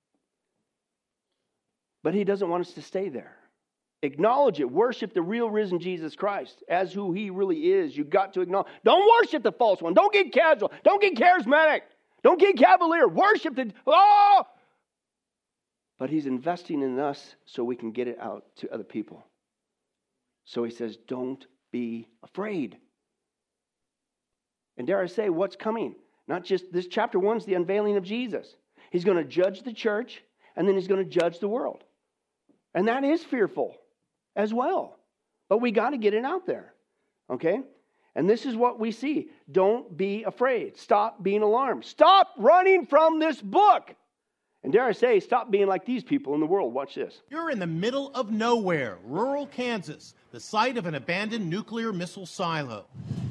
But he doesn't want us to stay there. Acknowledge it. Worship the real risen Jesus Christ as who he really is. You've got to acknowledge. Don't worship the false one. Don't get casual. Don't get charismatic. Don't get cavalier. Worship the... Oh! But he's investing in us so we can get it out to other people. So he says, don't be afraid. And dare I say, what's coming? Not just this chapter one is the unveiling of Jesus. He's going to judge the church, and then he's going to judge the world. And that is fearful as well. But we got to get it out there. Okay? And this is what we see. Don't be afraid. Stop being alarmed. Stop running from this book. And dare I say, stop being like these people in the world. Watch this. You're in the middle of nowhere, rural Kansas, the site of an abandoned nuclear missile silo.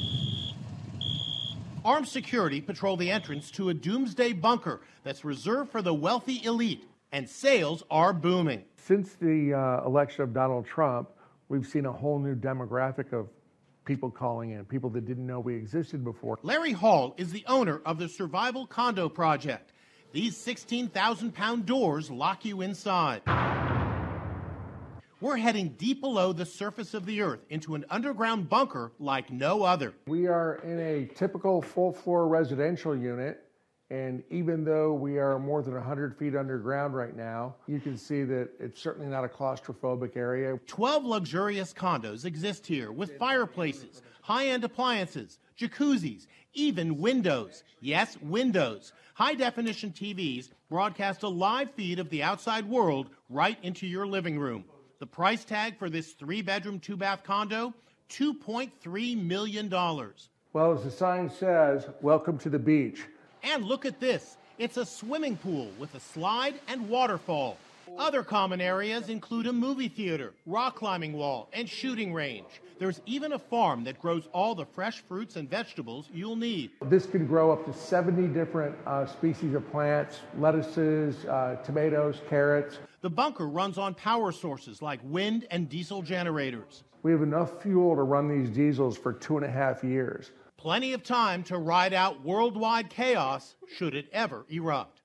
Armed security patrol the entrance to a doomsday bunker that's reserved for the wealthy elite, and sales are booming. Since the uh, election of Donald Trump, we've seen a whole new demographic of people calling in, people that didn't know we existed before. Larry Hall is the owner of the Survival Condo Project. These sixteen thousand pound doors lock you inside. We're heading deep below the surface of the earth into an underground bunker like no other. We are in a typical full-floor residential unit, and even though we are more than one hundred feet underground right now, you can see that it's certainly not a claustrophobic area. twelve luxurious condos exist here with fireplaces, high-end appliances, jacuzzis, even windows. Yes, windows. High-definition T Vs broadcast a live feed of the outside world right into your living room. The price tag for this three-bedroom, two-bath condo, two point three million dollars. Well, as the sign says, welcome to the beach. And look at this. It's a swimming pool with a slide and waterfall. Other common areas include a movie theater, rock climbing wall, and shooting range. There's even a farm that grows all the fresh fruits and vegetables you'll need. This can grow up to seventy different uh, species of plants, lettuces, uh, tomatoes, carrots. The bunker runs on power sources like wind and diesel generators. We have enough fuel to run these diesels for two and a half years. Plenty of time to ride out worldwide chaos should it ever erupt.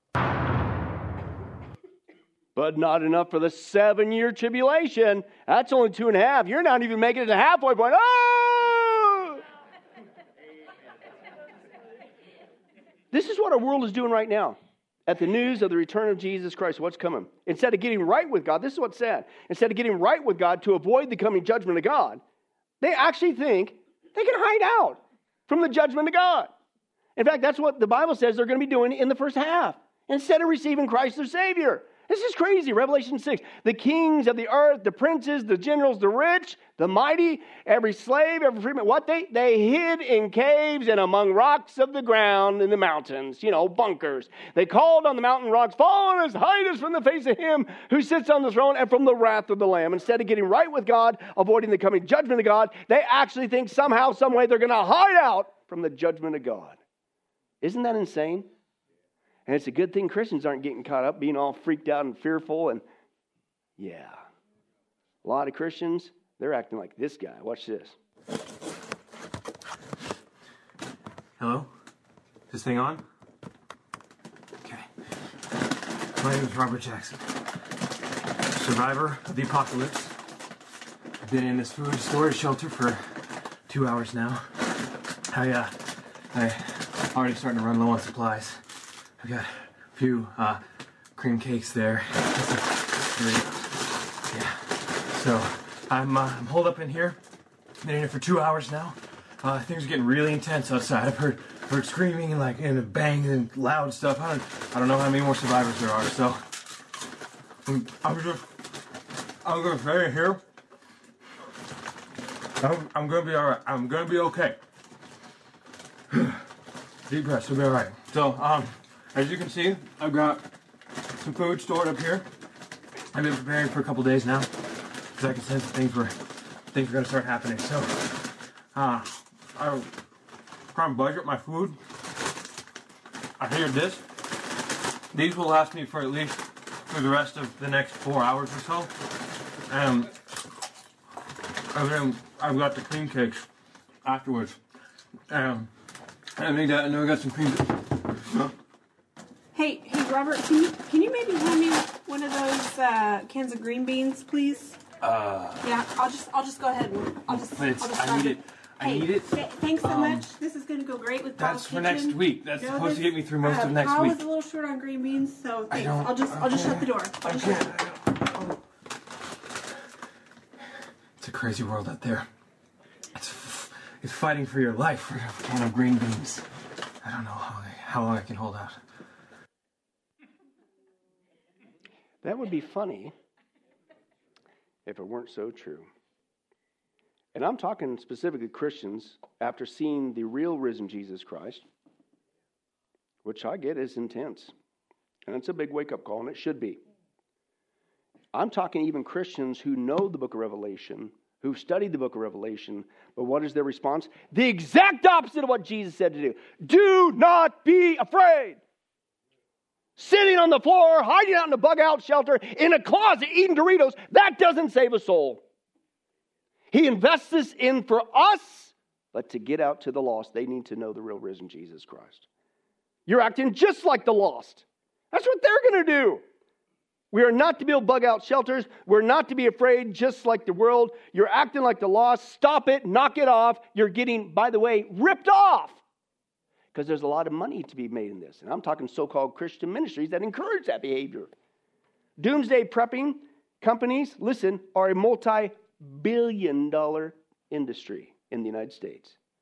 But not enough for the seven-year tribulation. That's only two and a half. You're not even making it to the halfway point. Oh! This is what our world is doing right now. At the news of the return of Jesus Christ, what's coming? Instead of getting right with God, this is what's sad. Instead of getting right with God to avoid the coming judgment of God, they actually think they can hide out from the judgment of God. In fact, that's what the Bible says they're going to be doing in the first half, instead of receiving Christ their Savior. This is crazy. Revelation six. The kings of the earth, the princes, the generals, the rich, the mighty, every slave, every freeman. What they? They hid in caves and among rocks of the ground in the mountains. You know, bunkers. They called on the mountain rocks, fall on us, hide us from the face of him who sits on the throne and from the wrath of the Lamb. Instead of getting right with God, avoiding the coming judgment of God, they actually think somehow, some way they're going to hide out from the judgment of God. Isn't that insane? And it's a good thing Christians aren't getting caught up being all freaked out and fearful. And yeah, a lot of Christians, they're acting like this guy. Watch this. Hello? Is this thing on? Okay. My name is Robert Jackson. Survivor of the apocalypse. I've been in this food storage shelter for two hours now. I, uh, I already starting to run low on supplies. I've got a few uh, cream cakes there. Yeah. So I'm uh, I'm holed up in here. Been in here for two hours now. Uh, things are getting really intense outside. I've heard heard screaming and like and bang and loud stuff. I don't I don't know how many more survivors there are. So I'm, I'm just I'm gonna stay here. I'm, I'm gonna be all right. I'm gonna be okay. Deep breaths. We'll be all right. So um. As you can see, I've got some food stored up here. I've been preparing for a couple days now because I can sense that things were things were going to start happening. So, uh, I'm trying to budget my food. I figured this. These will last me for at least for the rest of the next four hours or so. And and then I've got the cream cakes afterwards. Um, and I got, and then we got some cream. Huh? Hey, hey, Robert, can you can you maybe hand me one of those uh, cans of green beans, please? Uh. Yeah, I'll just I'll just go ahead and I'll just. But it's, I'll just I need it. I hey, need it. Th- thanks so um, much. This is going to go great with Paul's That's for kitchen. next week. That's you know, supposed this, to get me through most uh, of next Paul week. was a little short on green beans, so thanks. I don't, I'll just I I'll just can't, shut the door. I'll I just can't. shut the It's a crazy world out there. It's it's fighting for your life for a can of green beans. I don't know how I, how long I can hold out. That would be funny if it weren't so true. And I'm talking specifically Christians after seeing the real risen Jesus Christ, which I get is intense. And it's a big wake-up call, and it should be. I'm talking even Christians who know the book of Revelation, who've studied the book of Revelation, but what is their response? The exact opposite of what Jesus said to do. Do not be afraid. Sitting on the floor, hiding out in a bug-out shelter, in a closet, eating Doritos, that doesn't save a soul. He invests this in for us, but to get out to the lost, they need to know the real risen Jesus Christ. You're acting just like the lost. That's what they're going to do. We are not to build bug-out shelters. We're not to be afraid just like the world. You're acting like the lost. Stop it. Knock it off. You're getting, by the way, ripped off. Because there's a lot of money to be made in this. And I'm talking so-called Christian ministries that encourage that behavior. Doomsday prepping companies, listen, are a multi-billion dollar industry in the United States.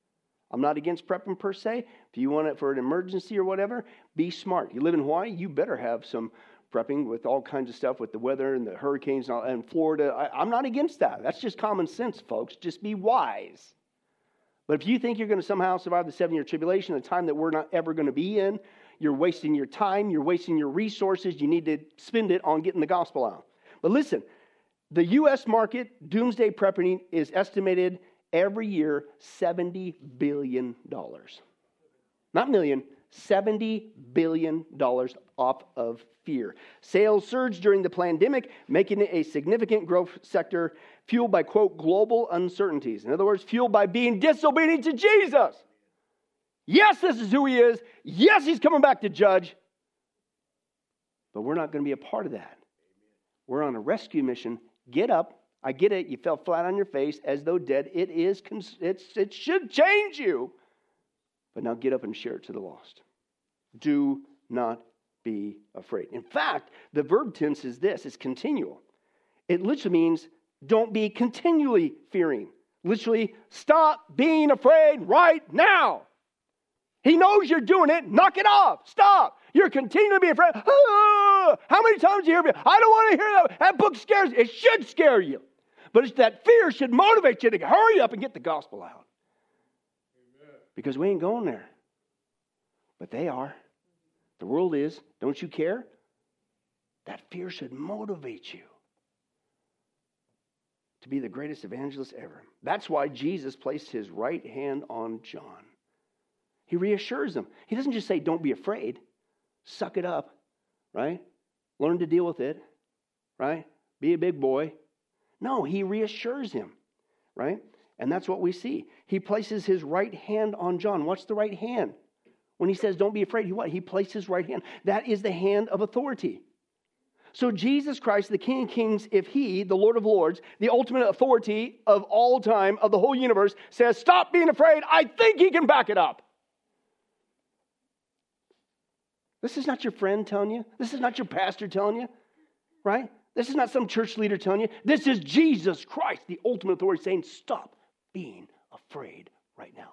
I'm not against prepping per se. If you want it for an emergency or whatever, be smart. You live in Hawaii, you better have some prepping with all kinds of stuff with the weather and the hurricanes and, all, and Florida. I, I'm not against that. That's just common sense, folks. Just be wise. But if you think you're going to somehow survive the seven-year tribulation, a time that we're not ever going to be in, you're wasting your time, you're wasting your resources, you need to spend it on getting the gospel out. But listen, the U S market, doomsday prepping, is estimated every year seventy billion dollars. Not million, seventy billion dollars off of fear. Sales surged during the pandemic, making it a significant growth sector fueled by, quote, global uncertainties. In other words, fueled by being disobedient to Jesus. Yes, this is who he is. Yes, he's coming back to judge. But we're not going to be a part of that. We're on a rescue mission. Get up. I get it. You fell flat on your face as though dead. It is. It's, it should change you. But now get up and share it to the lost. Do not be afraid. In fact, the verb tense is this. It's continual. It literally means don't be continually fearing. Literally, stop being afraid right now. He knows you're doing it. Knock it off. Stop. You're continuing to be afraid. Ah! How many times do you hear me? I don't want to hear that. That book scares you. It should scare you. But it's that fear should motivate you to hurry up and get the gospel out. Amen. Because we ain't going there. But they are. The world is. Don't you care? That fear should motivate you to be the greatest evangelist ever. That's why Jesus placed his right hand on John. He reassures them. He doesn't just say, don't be afraid. Suck it up, right? Learn to deal with it, right? Be a big boy. No, he reassures him, right? And that's what we see. He places his right hand on John. What's the right hand? When he says, don't be afraid, he what? He placed his right hand. That is the hand of authority. So Jesus Christ, the King of Kings, if he, the Lord of Lords, the ultimate authority of all time, of the whole universe, says, stop being afraid, I think he can back it up. This is not your friend telling you. This is not your pastor telling you, right? This is not some church leader telling you. This is Jesus Christ, the ultimate authority, saying, stop being afraid right now.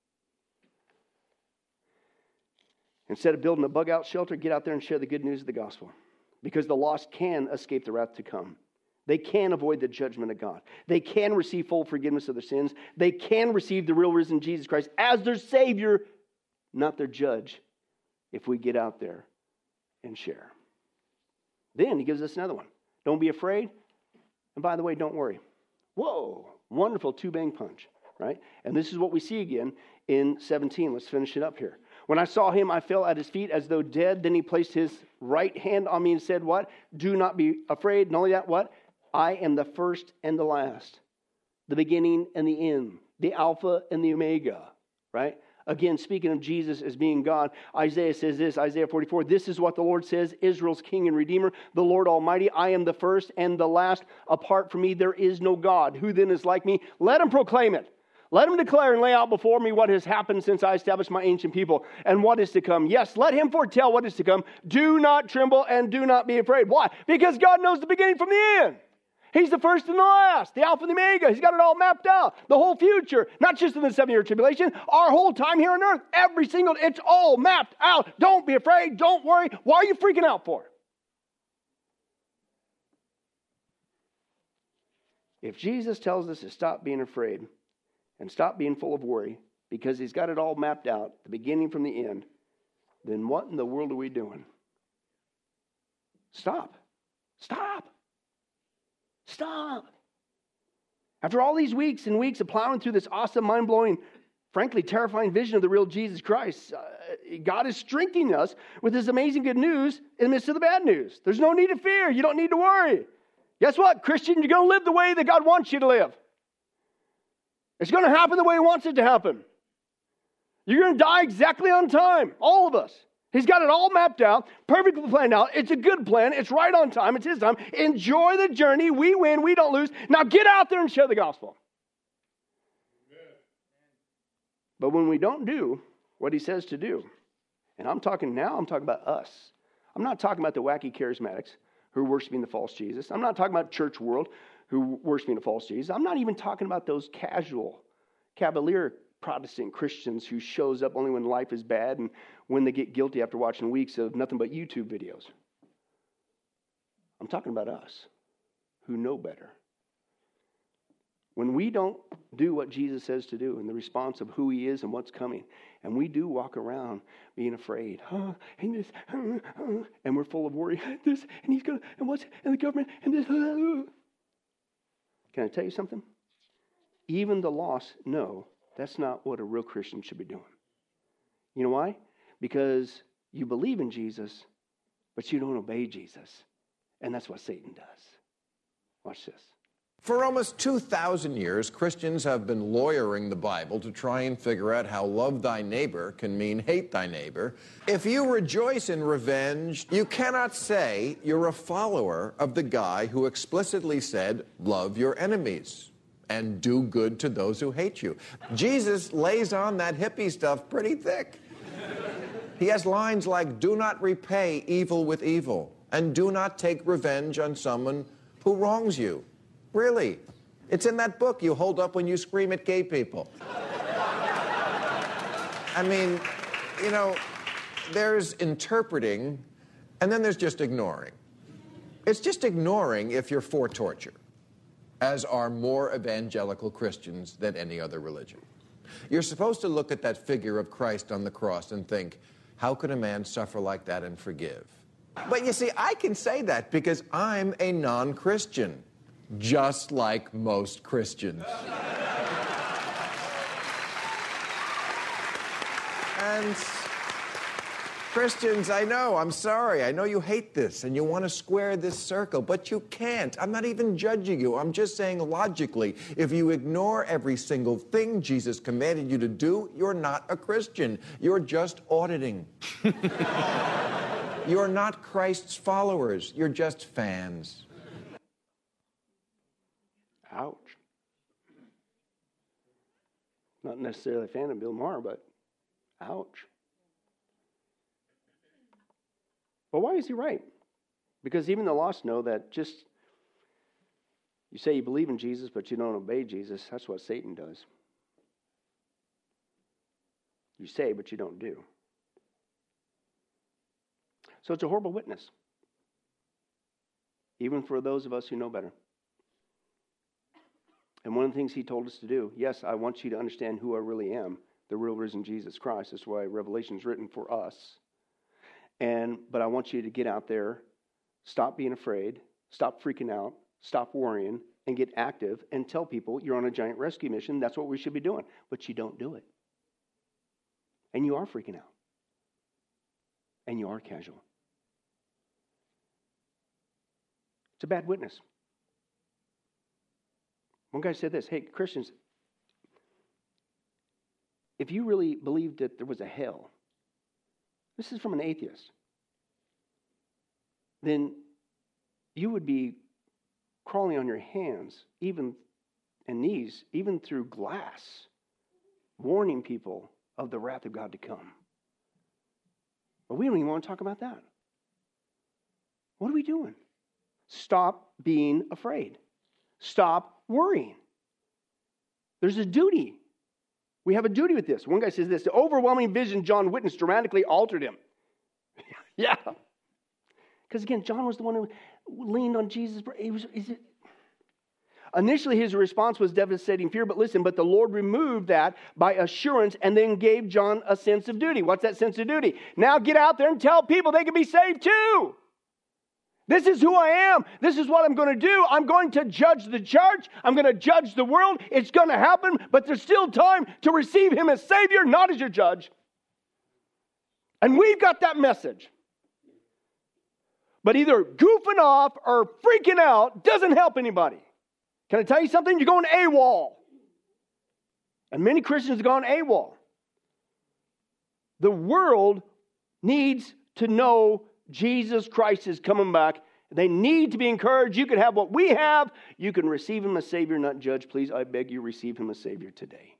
Instead of building a bug-out shelter, get out there and share the good news of the gospel. Because the lost can escape the wrath to come. They can avoid the judgment of God. They can receive full forgiveness of their sins. They can receive the real risen Jesus Christ as their Savior, not their judge, if we get out there and share. Then he gives us another one. Don't be afraid. And by the way, don't worry. Whoa, wonderful two-bang punch, right? And this is what we see again in seventeen. Let's finish it up here. When I saw him, I fell at his feet as though dead. Then he placed his right hand on me and said, what? Do not be afraid. Not only that, what? I am the first and the last, the beginning and the end, the Alpha and the Omega, right? Again, speaking of Jesus as being God, Isaiah says this, Isaiah forty-four, this is what the Lord says, Israel's King and Redeemer, the Lord Almighty, I am the first and the last. Apart from me, there is no God. Who then is like me? Let him proclaim it. Let him declare and lay out before me what has happened since I established my ancient people and what is to come. Yes, let him foretell what is to come. Do not tremble and do not be afraid. Why? Because God knows the beginning from the end. He's the first and the last, the Alpha and the Omega. He's got it all mapped out. The whole future, not just in the seven-year tribulation, our whole time here on earth, every single, it's all mapped out. Don't be afraid. Don't worry. Why are you freaking out for? If Jesus tells us to stop being afraid and stop being full of worry because he's got it all mapped out, the beginning from the end, then what in the world are we doing? Stop. Stop. Stop. After all these weeks and weeks of plowing through this awesome, mind-blowing, frankly, terrifying vision of the real Jesus Christ, uh, God is strengthening us with his amazing good news in the midst of the bad news. There's no need to fear. You don't need to worry. Guess what, Christian? You're going to live the way that God wants you to live. It's going to happen the way he wants it to happen. You're going to die exactly on time. All of us. He's got it all mapped out, perfectly planned out. It's a good plan. It's right on time. It's his time. Enjoy the journey. We win. We don't lose. Now get out there and share the gospel. Amen. But when we don't do what he says to do, and I'm talking now, I'm talking about us. I'm not talking about the wacky charismatics who are worshiping the false Jesus. I'm not talking about church world who are worshiping the false Jesus. I'm not even talking about those casual, cavalier Protestant Christians who shows up only when life is bad and when they get guilty after watching weeks of nothing but YouTube videos. I'm talking about us who know better. When we don't do what Jesus says to do in the response of who he is and what's coming, and we do walk around being afraid, huh, and this, huh, huh, and we're full of worry, this, and he's going to, and what's, and the government, and this. Huh. Can I tell you something? Even the lost know that's not what a real Christian should be doing. You know why? Because you believe in Jesus, but you don't obey Jesus. And that's what Satan does. Watch this. For almost two thousand years, Christians have been lawyering the Bible to try and figure out how love thy neighbor can mean hate thy neighbor. If you rejoice in revenge, you cannot say you're a follower of the guy who explicitly said, love your enemies and do good to those who hate you. Jesus lays on that hippie stuff pretty thick. He has lines like, do not repay evil with evil, and do not take revenge on someone who wrongs you. Really. It's in that book you hold up when you scream at gay people. I mean, you know, there's interpreting, and then there's just ignoring. It's just ignoring if you're for torture, as are more evangelical Christians than any other religion. You're supposed to look at that figure of Christ on the cross and think, how could a man suffer like that and forgive? But you see, I can say that because I'm a non-Christian, just like most Christians. And Christians, I know, I'm sorry, I know you hate this and you want to square this circle, but you can't. I'm not even judging you. I'm just saying logically, if you ignore every single thing Jesus commanded you to do, you're not a Christian. You're just auditing. You're not Christ's followers. You're just fans. Ouch. Not necessarily a fan of Bill Maher, but ouch. Well, why is he right? Because even the lost know that just, you say you believe in Jesus, but you don't obey Jesus. That's what Satan does. You say, but you don't do. So it's a horrible witness, even for those of us who know better. And one of the things he told us to do, yes, I want you to understand who I really am, the real risen Jesus Christ. That's why Revelation is written for us. And but I want you to get out there, stop being afraid, stop freaking out, stop worrying, and get active and tell people you're on a giant rescue mission. That's what we should be doing. But you don't do it. And you are freaking out. And you are casual. It's a bad witness. One guy said this, hey, Christians, if you really believed that there was a hell, this is from an atheist, then you would be crawling on your hands, even and knees, even through glass, warning people of the wrath of God to come. But we don't even want to talk about that. What are we doing? Stop being afraid. Stop worrying. There's a duty. We have a duty with this. One guy says this, the overwhelming vision John witnessed dramatically altered him. Yeah. Because again, John was the one who leaned on Jesus. He was, is it? Initially, his response was devastating fear, but listen, but the Lord removed that by assurance and then gave John a sense of duty. What's that sense of duty? Now get out there and tell people they can be saved too. This is who I am. This is what I'm going to do. I'm going to judge the church. I'm going to judge the world. It's going to happen, but there's still time to receive him as Savior, not as your judge. And we've got that message. But either goofing off or freaking out doesn't help anybody. Can I tell you something? You're going AWOL. And many Christians have gone AWOL. The world needs to know Jesus Christ is coming back. They need to be encouraged. You can have what we have. You can receive him as Savior, not judge. Please, I beg you, receive him as Savior today.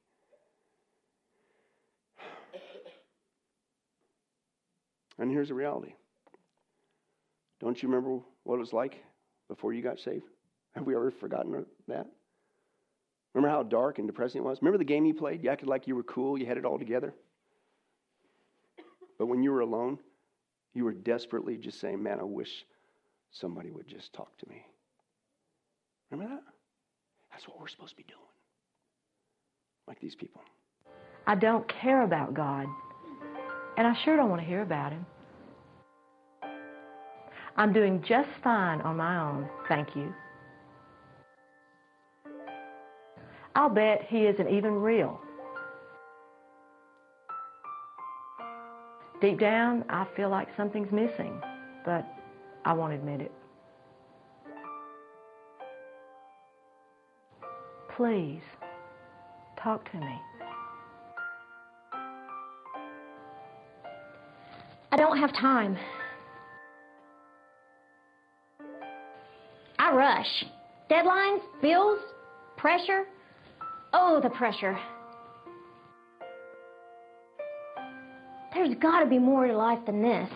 And here's the reality. Don't you remember what it was like before you got saved? Have we ever forgotten that? Remember how dark and depressing it was? Remember the game you played? You acted like you were cool. You had it all together. But when you were alone, you were desperately just saying, man, I wish somebody would just talk to me. Remember that? That's what we're supposed to be doing. Like these people. I don't care about God. And I sure don't want to hear about him. I'm doing just fine on my own, thank you. I'll bet he isn't even real. Deep down, I feel like something's missing, but I won't admit it. Please, talk to me. I don't have time. I rush. Deadlines, bills, pressure. Oh, the pressure. There's got to be more to life than this.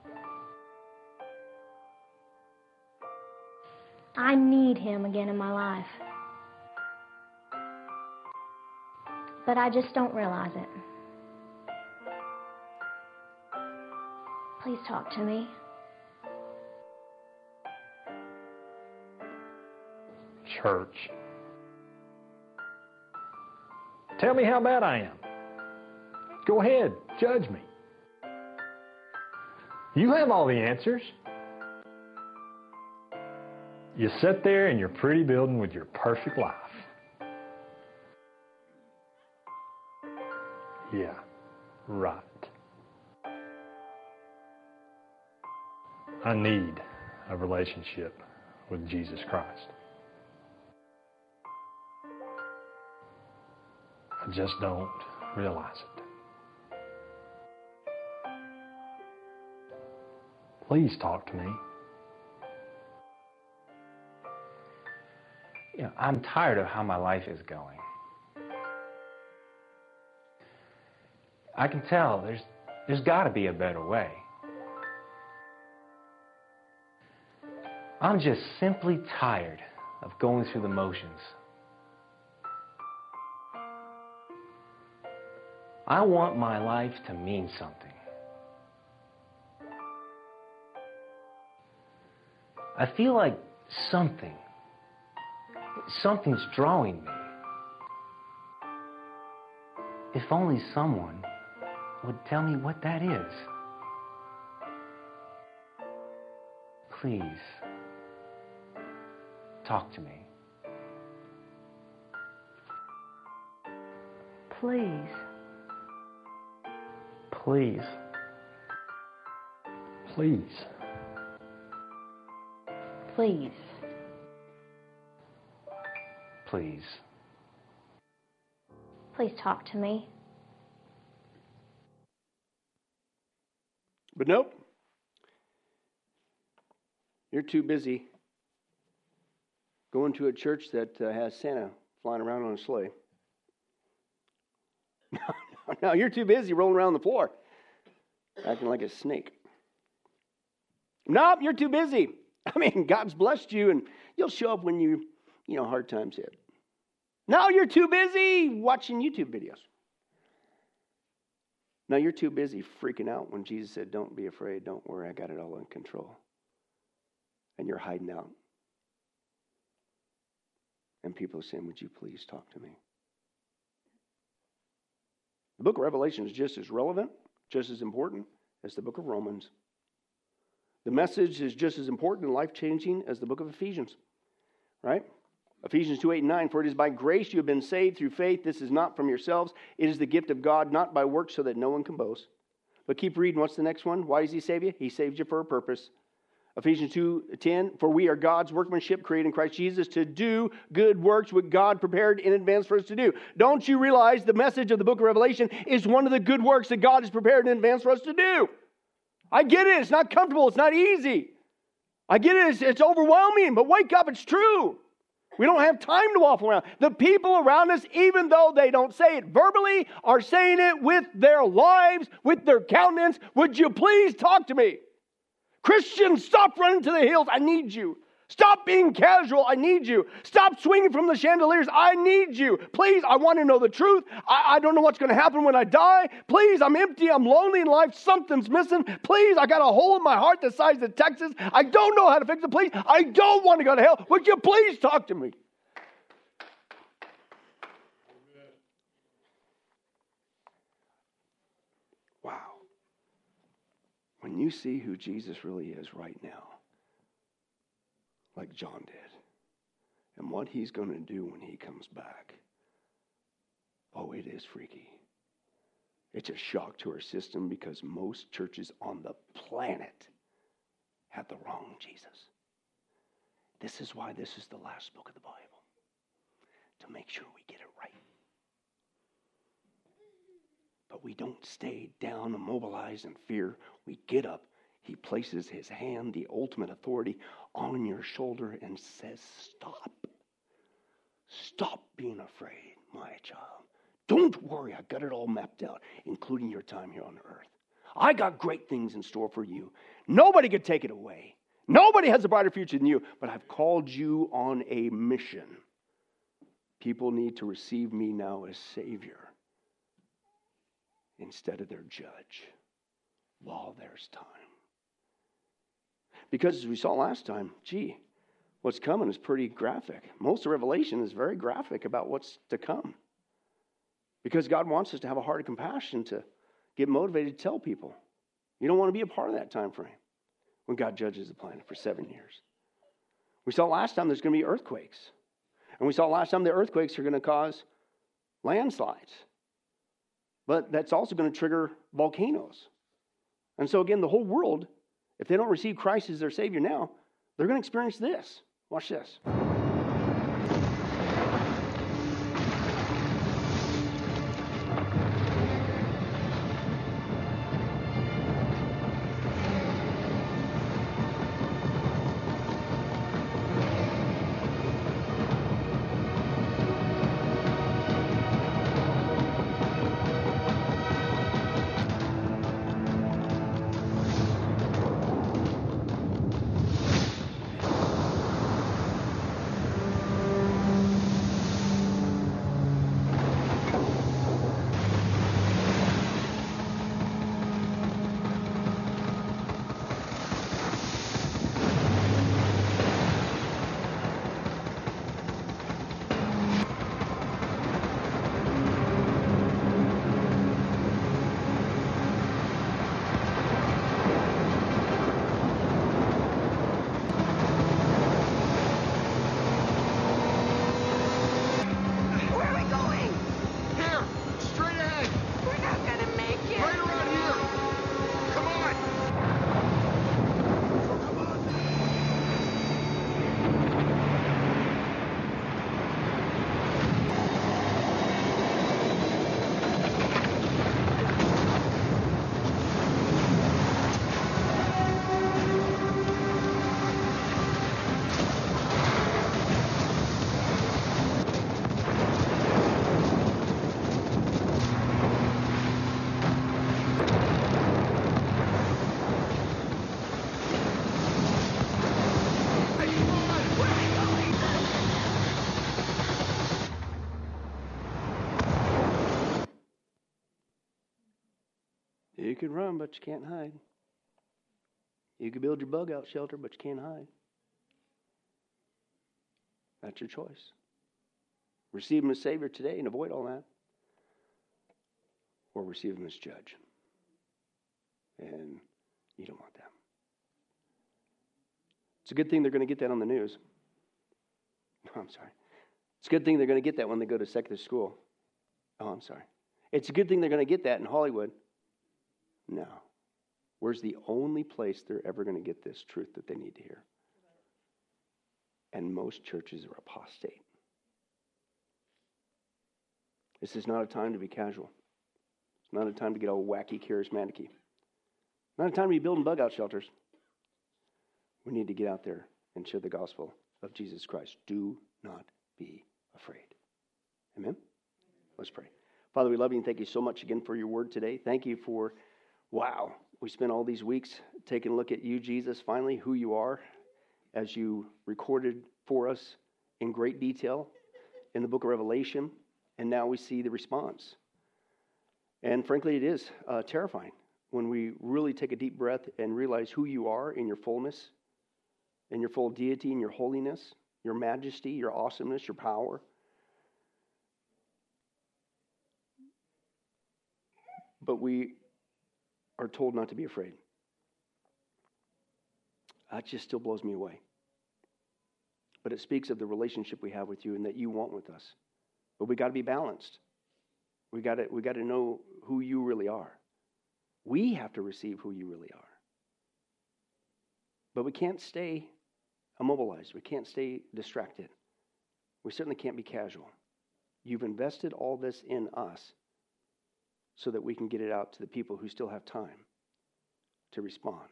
I need him again in my life. But I just don't realize it. Please talk to me. Church. Tell me how bad I am. Go ahead, judge me. You have all the answers. You sit there in your pretty building with your perfect life. Yeah, right. I need a relationship with Jesus Christ. I just don't realize it. Please talk to me. You know, I'm tired of how my life is going. I can tell there's there's got to be a better way. I'm just simply tired of going through the motions. I want my life to mean something. I feel like something, something's drawing me. If only someone would tell me what that is. Please, talk to me. Please. Please. Please. Please. Please. Please talk to me. But nope. You're too busy going to a church that uh, has Santa flying around on a sleigh. No, you're too busy rolling around the floor, acting like a snake. Nope, you're too busy. I mean, God's blessed you, and you'll show up when you, you know, hard times hit. No, you're too busy watching YouTube videos. No, you're too busy freaking out when Jesus said, don't be afraid, don't worry, I got it all in control. And you're hiding out. And people are saying, would you please talk to me? The book of Revelation is just as relevant, just as important as the book of Romans. The message is just as important and life-changing as the book of Ephesians, right? Ephesians two, eight, and nine, for it is by grace you have been saved through faith. This is not from yourselves. It is the gift of God, not by works, so that no one can boast. But keep reading. What's the next one? Why does he save you? He saves you for a purpose. Ephesians two, ten, for we are God's workmanship created in Christ Jesus to do good works which God prepared in advance for us to do. Don't you realize the message of the book of Revelation is one of the good works that God has prepared in advance for us to do? I get it. It's not comfortable. It's not easy. I get it. It's, it's overwhelming. But wake up. It's true. We don't have time to waffle around. The people around us, even though they don't say it verbally, are saying it with their lives, with their countenance. Would you please talk to me? Christians, stop running to the hills. I need you. Stop being casual. I need you. Stop swinging from the chandeliers. I need you. Please, I want to know the truth. I, I don't know what's going to happen when I die. Please, I'm empty. I'm lonely in life. Something's missing. Please, I got a hole in my heart the size of Texas. I don't know how to fix it. Please, I don't want to go to hell. Would you please talk to me? Wow. When you see who Jesus really is right now, like John did, and what he's going to do when he comes back, oh, it is freaky. It's a shock to our system because most churches on the planet have the wrong Jesus. This is why this is the last book of the Bible, to make sure we get it right. But we don't stay down, immobilized in fear. We get up. He places his hand, the ultimate authority, on your shoulder and says, stop. Stop being afraid, my child. Don't worry, I've got it all mapped out, including your time here on earth. I got great things in store for you. Nobody could take it away. Nobody has a brighter future than you, but I've called you on a mission. People need to receive me now as Savior instead of their judge while there's time. Because as we saw last time, gee, what's coming is pretty graphic. Most of Revelation is very graphic about what's to come. Because God wants us to have a heart of compassion, to get motivated to tell people. You don't want to be a part of that time frame when God judges the planet for seven years. We saw last time there's going to be earthquakes. And we saw last time the earthquakes are going to cause landslides. But that's also going to trigger volcanoes. And so again, the whole world, if they don't receive Christ as their Savior now, they're going to experience this. Watch this. You can run, but you can't hide. You can build your bug out shelter, but you can't hide. That's your choice. Receive him as Savior today and avoid all that. Or receive him as judge. And you don't want that. It's a good thing they're going to get that on the news. Oh, I'm sorry. It's a good thing they're going to get that when they go to secular school. Oh, I'm sorry. It's a good thing they're going to get that in Hollywood. No. Where's the only place they're ever going to get this truth that they need to hear? And most churches are apostate. This is not a time to be casual. It's not a time to get all wacky, charismatic-y. Not a time to be building bug-out shelters. We need to get out there and share the gospel of Jesus Christ. Do not be afraid. Amen? Let's pray. Father, we love you and thank you so much again for your word today. Thank you for, wow, we spent all these weeks taking a look at you, Jesus, finally, who you are. as you recorded for us in great detail in the book of Revelation, and now we see the response. And frankly, it is uh, terrifying when we really take a deep breath and realize who you are in your fullness, in your full deity, in your holiness, your majesty, your awesomeness, your power. But we are told not to be afraid. That just still blows me away. But it speaks of the relationship we have with you and that you want with us. But we got to be balanced. We got to we got to know who you really are. We have to receive who you really are. But we can't stay immobilized. We can't stay distracted. We certainly can't be casual. You've invested all this in us so that we can get it out to the people who still have time to respond.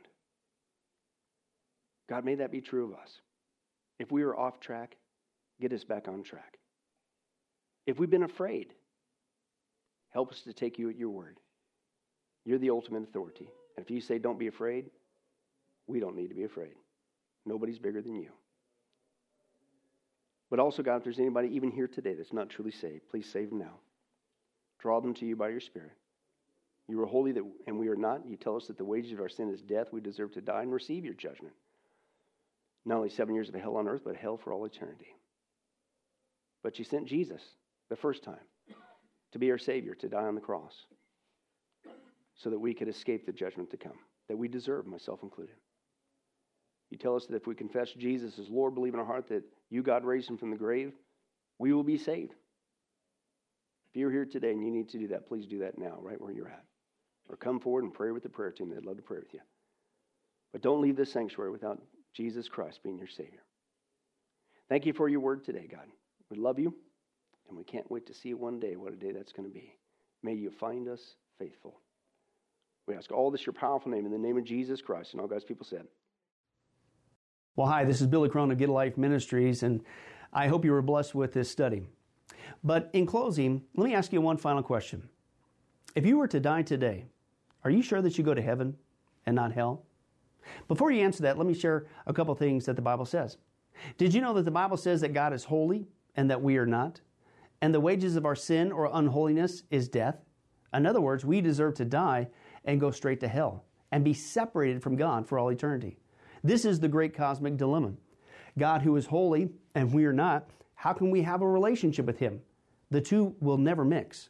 God, may that be true of us. If we are off track, get us back on track. If we've been afraid, help us to take you at your word. You're the ultimate authority. And if you say don't be afraid, we don't need to be afraid. Nobody's bigger than you. But also, God, if there's anybody even here today that's not truly saved, please save them now. Draw them to you by your Spirit. You are holy, that, and we are not. You tell us that the wages of our sin is death. We deserve to die and receive your judgment. Not only seven years of hell on earth, but hell for all eternity. But you sent Jesus the first time to be our Savior, to die on the cross, so that we could escape the judgment to come, that we deserve, myself included. You tell us that if we confess Jesus as Lord, believe in our heart that you, God, raised him from the grave, we will be saved. If you're here today and you need to do that, please do that now, right where you're at. Or come forward and pray with the prayer team. They'd love to pray with you. But don't leave this sanctuary without Jesus Christ being your Savior. Thank you for your word today, God. We love you, and we can't wait to see one day what a day that's going to be. May you find us faithful. We ask all this in your powerful name, in the name of Jesus Christ, and all God's people said. Well, hi, this is Billy Crone of Get a Life Ministries, and I hope you were blessed with this study. But in closing, let me ask you one final question. If you were to die today, are you sure that you go to heaven and not hell? Before you answer that, let me share a couple things that the Bible says. Did you know that the Bible says that God is holy and that we are not? And the wages of our sin or unholiness is death? In other words, we deserve to die and go straight to hell and be separated from God for all eternity. This is the great cosmic dilemma. God, who is holy and we are not, how can we have a relationship with him? The two will never mix.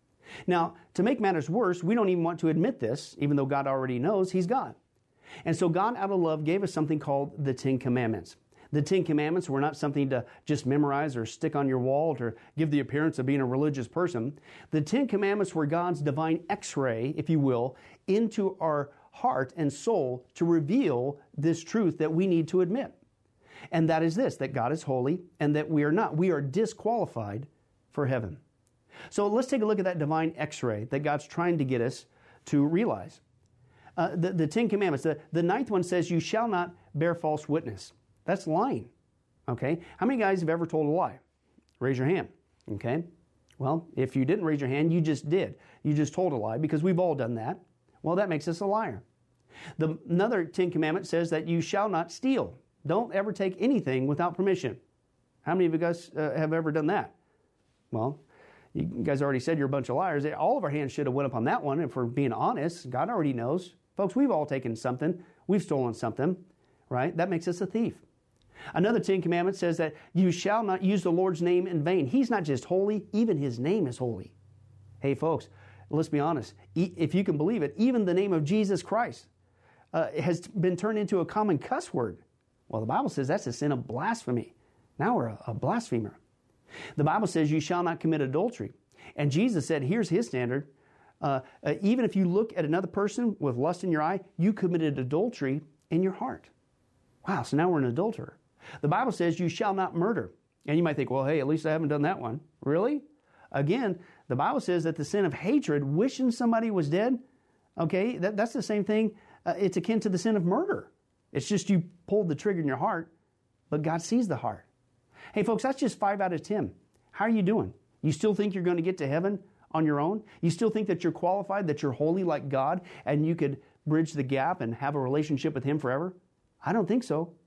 Now, to make matters worse, we don't even want to admit this, even though God already knows he's God. And so God, out of love, gave us something called the Ten Commandments. The Ten Commandments were not something to just memorize or stick on your wall to give the appearance of being a religious person. The Ten Commandments were God's divine x-ray, if you will, into our heart and soul to reveal this truth that we need to admit. And that is this, that God is holy and that we are not. We are disqualified for heaven. So let's take a look at that divine x-ray that God's trying to get us to realize. Uh, the, the Ten Commandments, the, the ninth one says, you shall not bear false witness. That's lying, okay? How many guys have ever told a lie? Raise your hand, okay? Well, if you didn't raise your hand, you just did. You just told a lie because we've all done that. Well, that makes us a liar. The, another Ten Commandment says that you shall not steal. Don't ever take anything without permission. How many of you guys uh, have ever done that? Well, you guys already said you're a bunch of liars. All of our hands should have went up on that one if we're being honest. God already knows. Folks, we've all taken something. We've stolen something, right? That makes us a thief. Another Ten Commandments says that you shall not use the Lord's name in vain. He's not just holy, even his name is holy. Hey, folks, let's be honest. If you can believe it, even the name of Jesus Christ uh, has been turned into a common cuss word. Well, the Bible says that's a sin of blasphemy. Now we're a, a blasphemer. The Bible says you shall not commit adultery. And Jesus said, here's his standard. Uh, uh, even if you look at another person with lust in your eye, you committed adultery in your heart. Wow, so now we're an adulterer. The Bible says you shall not murder. And you might think, well, hey, at least I haven't done that one. Really? Again, the Bible says that the sin of hatred, wishing somebody was dead, okay, that, that's the same thing. Uh, it's akin to the sin of murder. It's just you pulled the trigger in your heart, but God sees the heart. Hey, folks, that's just five out of ten. How are you doing? You still think you're going to get to heaven on your own? You still think that you're qualified, that you're holy like God, and you could bridge the gap and have a relationship with him forever? I don't think so.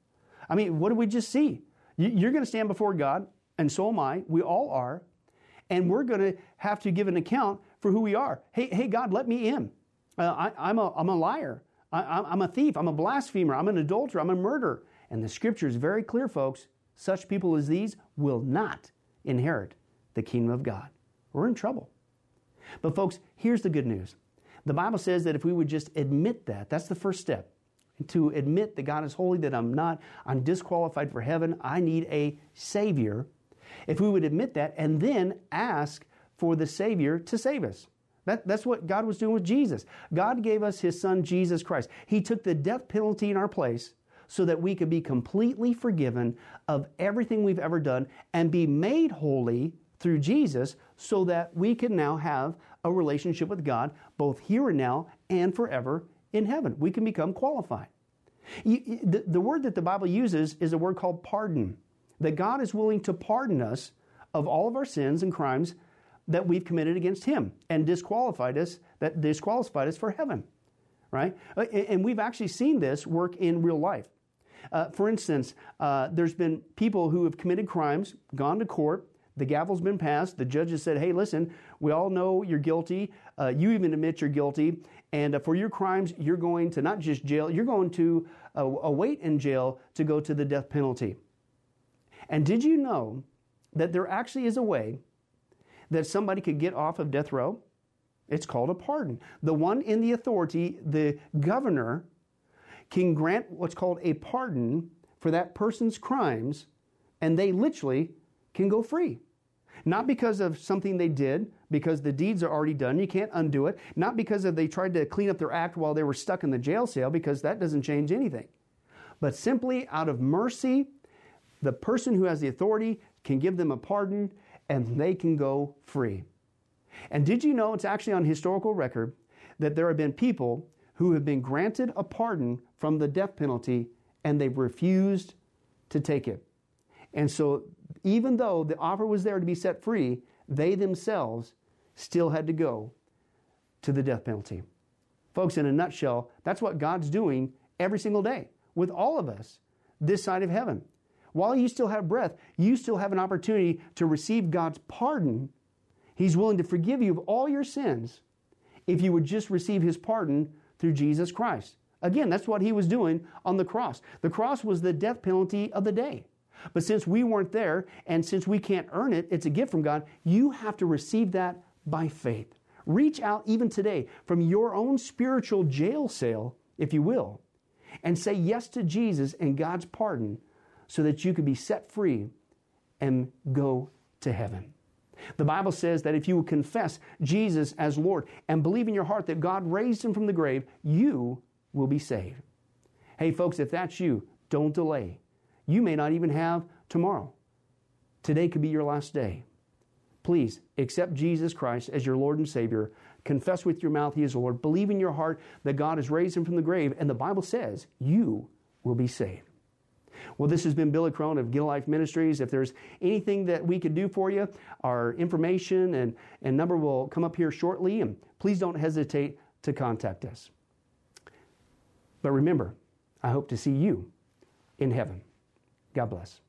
I mean, what did we just see? You're going to stand before God, and so am I. We all are. And we're going to have to give an account for who we are. Hey, hey, God, let me in. Uh, I, I'm, a, I'm a liar. I, I'm a thief. I'm a blasphemer. I'm an adulterer. I'm a murderer. And the scripture is very clear, folks. Such people as these will not inherit the kingdom of God. We're in trouble. But folks, here's the good news. The Bible says that if we would just admit that, that's the first step. To admit that God is holy, that I'm not, I'm disqualified for heaven, I need a Savior. If we would admit that and then ask for the Savior to save us. That, that's what God was doing with Jesus. God gave us His Son, Jesus Christ. He took the death penalty in our place so that we could be completely forgiven of everything we've ever done and be made holy through Jesus so that we can now have a relationship with God both here and now and forever in heaven. We can become qualified. You, the, the word that the Bible uses is a word called pardon. That God is willing to pardon us of all of our sins and crimes that we've committed against Him and disqualified us, that disqualified us for heaven, right? And we've actually seen this work in real life. Uh, for instance, uh, there's been people who have committed crimes, gone to court, the gavel's been passed, the judge has said, hey, listen, we all know you're guilty, uh, you even admit you're guilty, and uh, for your crimes, you're going to not just jail, you're going to uh, await in jail to go to the death penalty. And did you know that there actually is a way that somebody could get off of death row? It's called a pardon. The one in the authority, the governor, can grant what's called a pardon for that person's crimes, and they literally can go free. Not because of something they did, because the deeds are already done, you can't undo it. Not because of they tried to clean up their act while they were stuck in the jail cell, because that doesn't change anything. But simply out of mercy, the person who has the authority can give them a pardon and they can go free. And did you know it's actually on historical record that there have been people who have been granted a pardon from the death penalty and they've refused to take it. And so even though the offer was there to be set free, they themselves still had to go to the death penalty. Folks, in a nutshell, that's what God's doing every single day with all of us this side of heaven. While you still have breath, you still have an opportunity to receive God's pardon. He's willing to forgive you of all your sins if you would just receive His pardon through Jesus Christ. Again, that's what He was doing on the cross. The cross was the death penalty of the day. But since we weren't there, and since we can't earn it, it's a gift from God, you have to receive that by faith. Reach out even today from your own spiritual jail cell, if you will, and say yes to Jesus and God's pardon so that you can be set free and go to heaven. The Bible says that if you will confess Jesus as Lord and believe in your heart that God raised Him from the grave, you will be saved. Hey folks, if that's you, don't delay. You may not even have tomorrow. Today could be your last day. Please accept Jesus Christ as your Lord and Savior. Confess with your mouth He is Lord. Believe in your heart that God has raised Him from the grave. And the Bible says you will be saved. Well, this has been Billy Crone of Get a Life Ministries. If there's anything that we could do for you, our information and, and number will come up here shortly. And please don't hesitate to contact us. But remember, I hope to see you in heaven. God bless.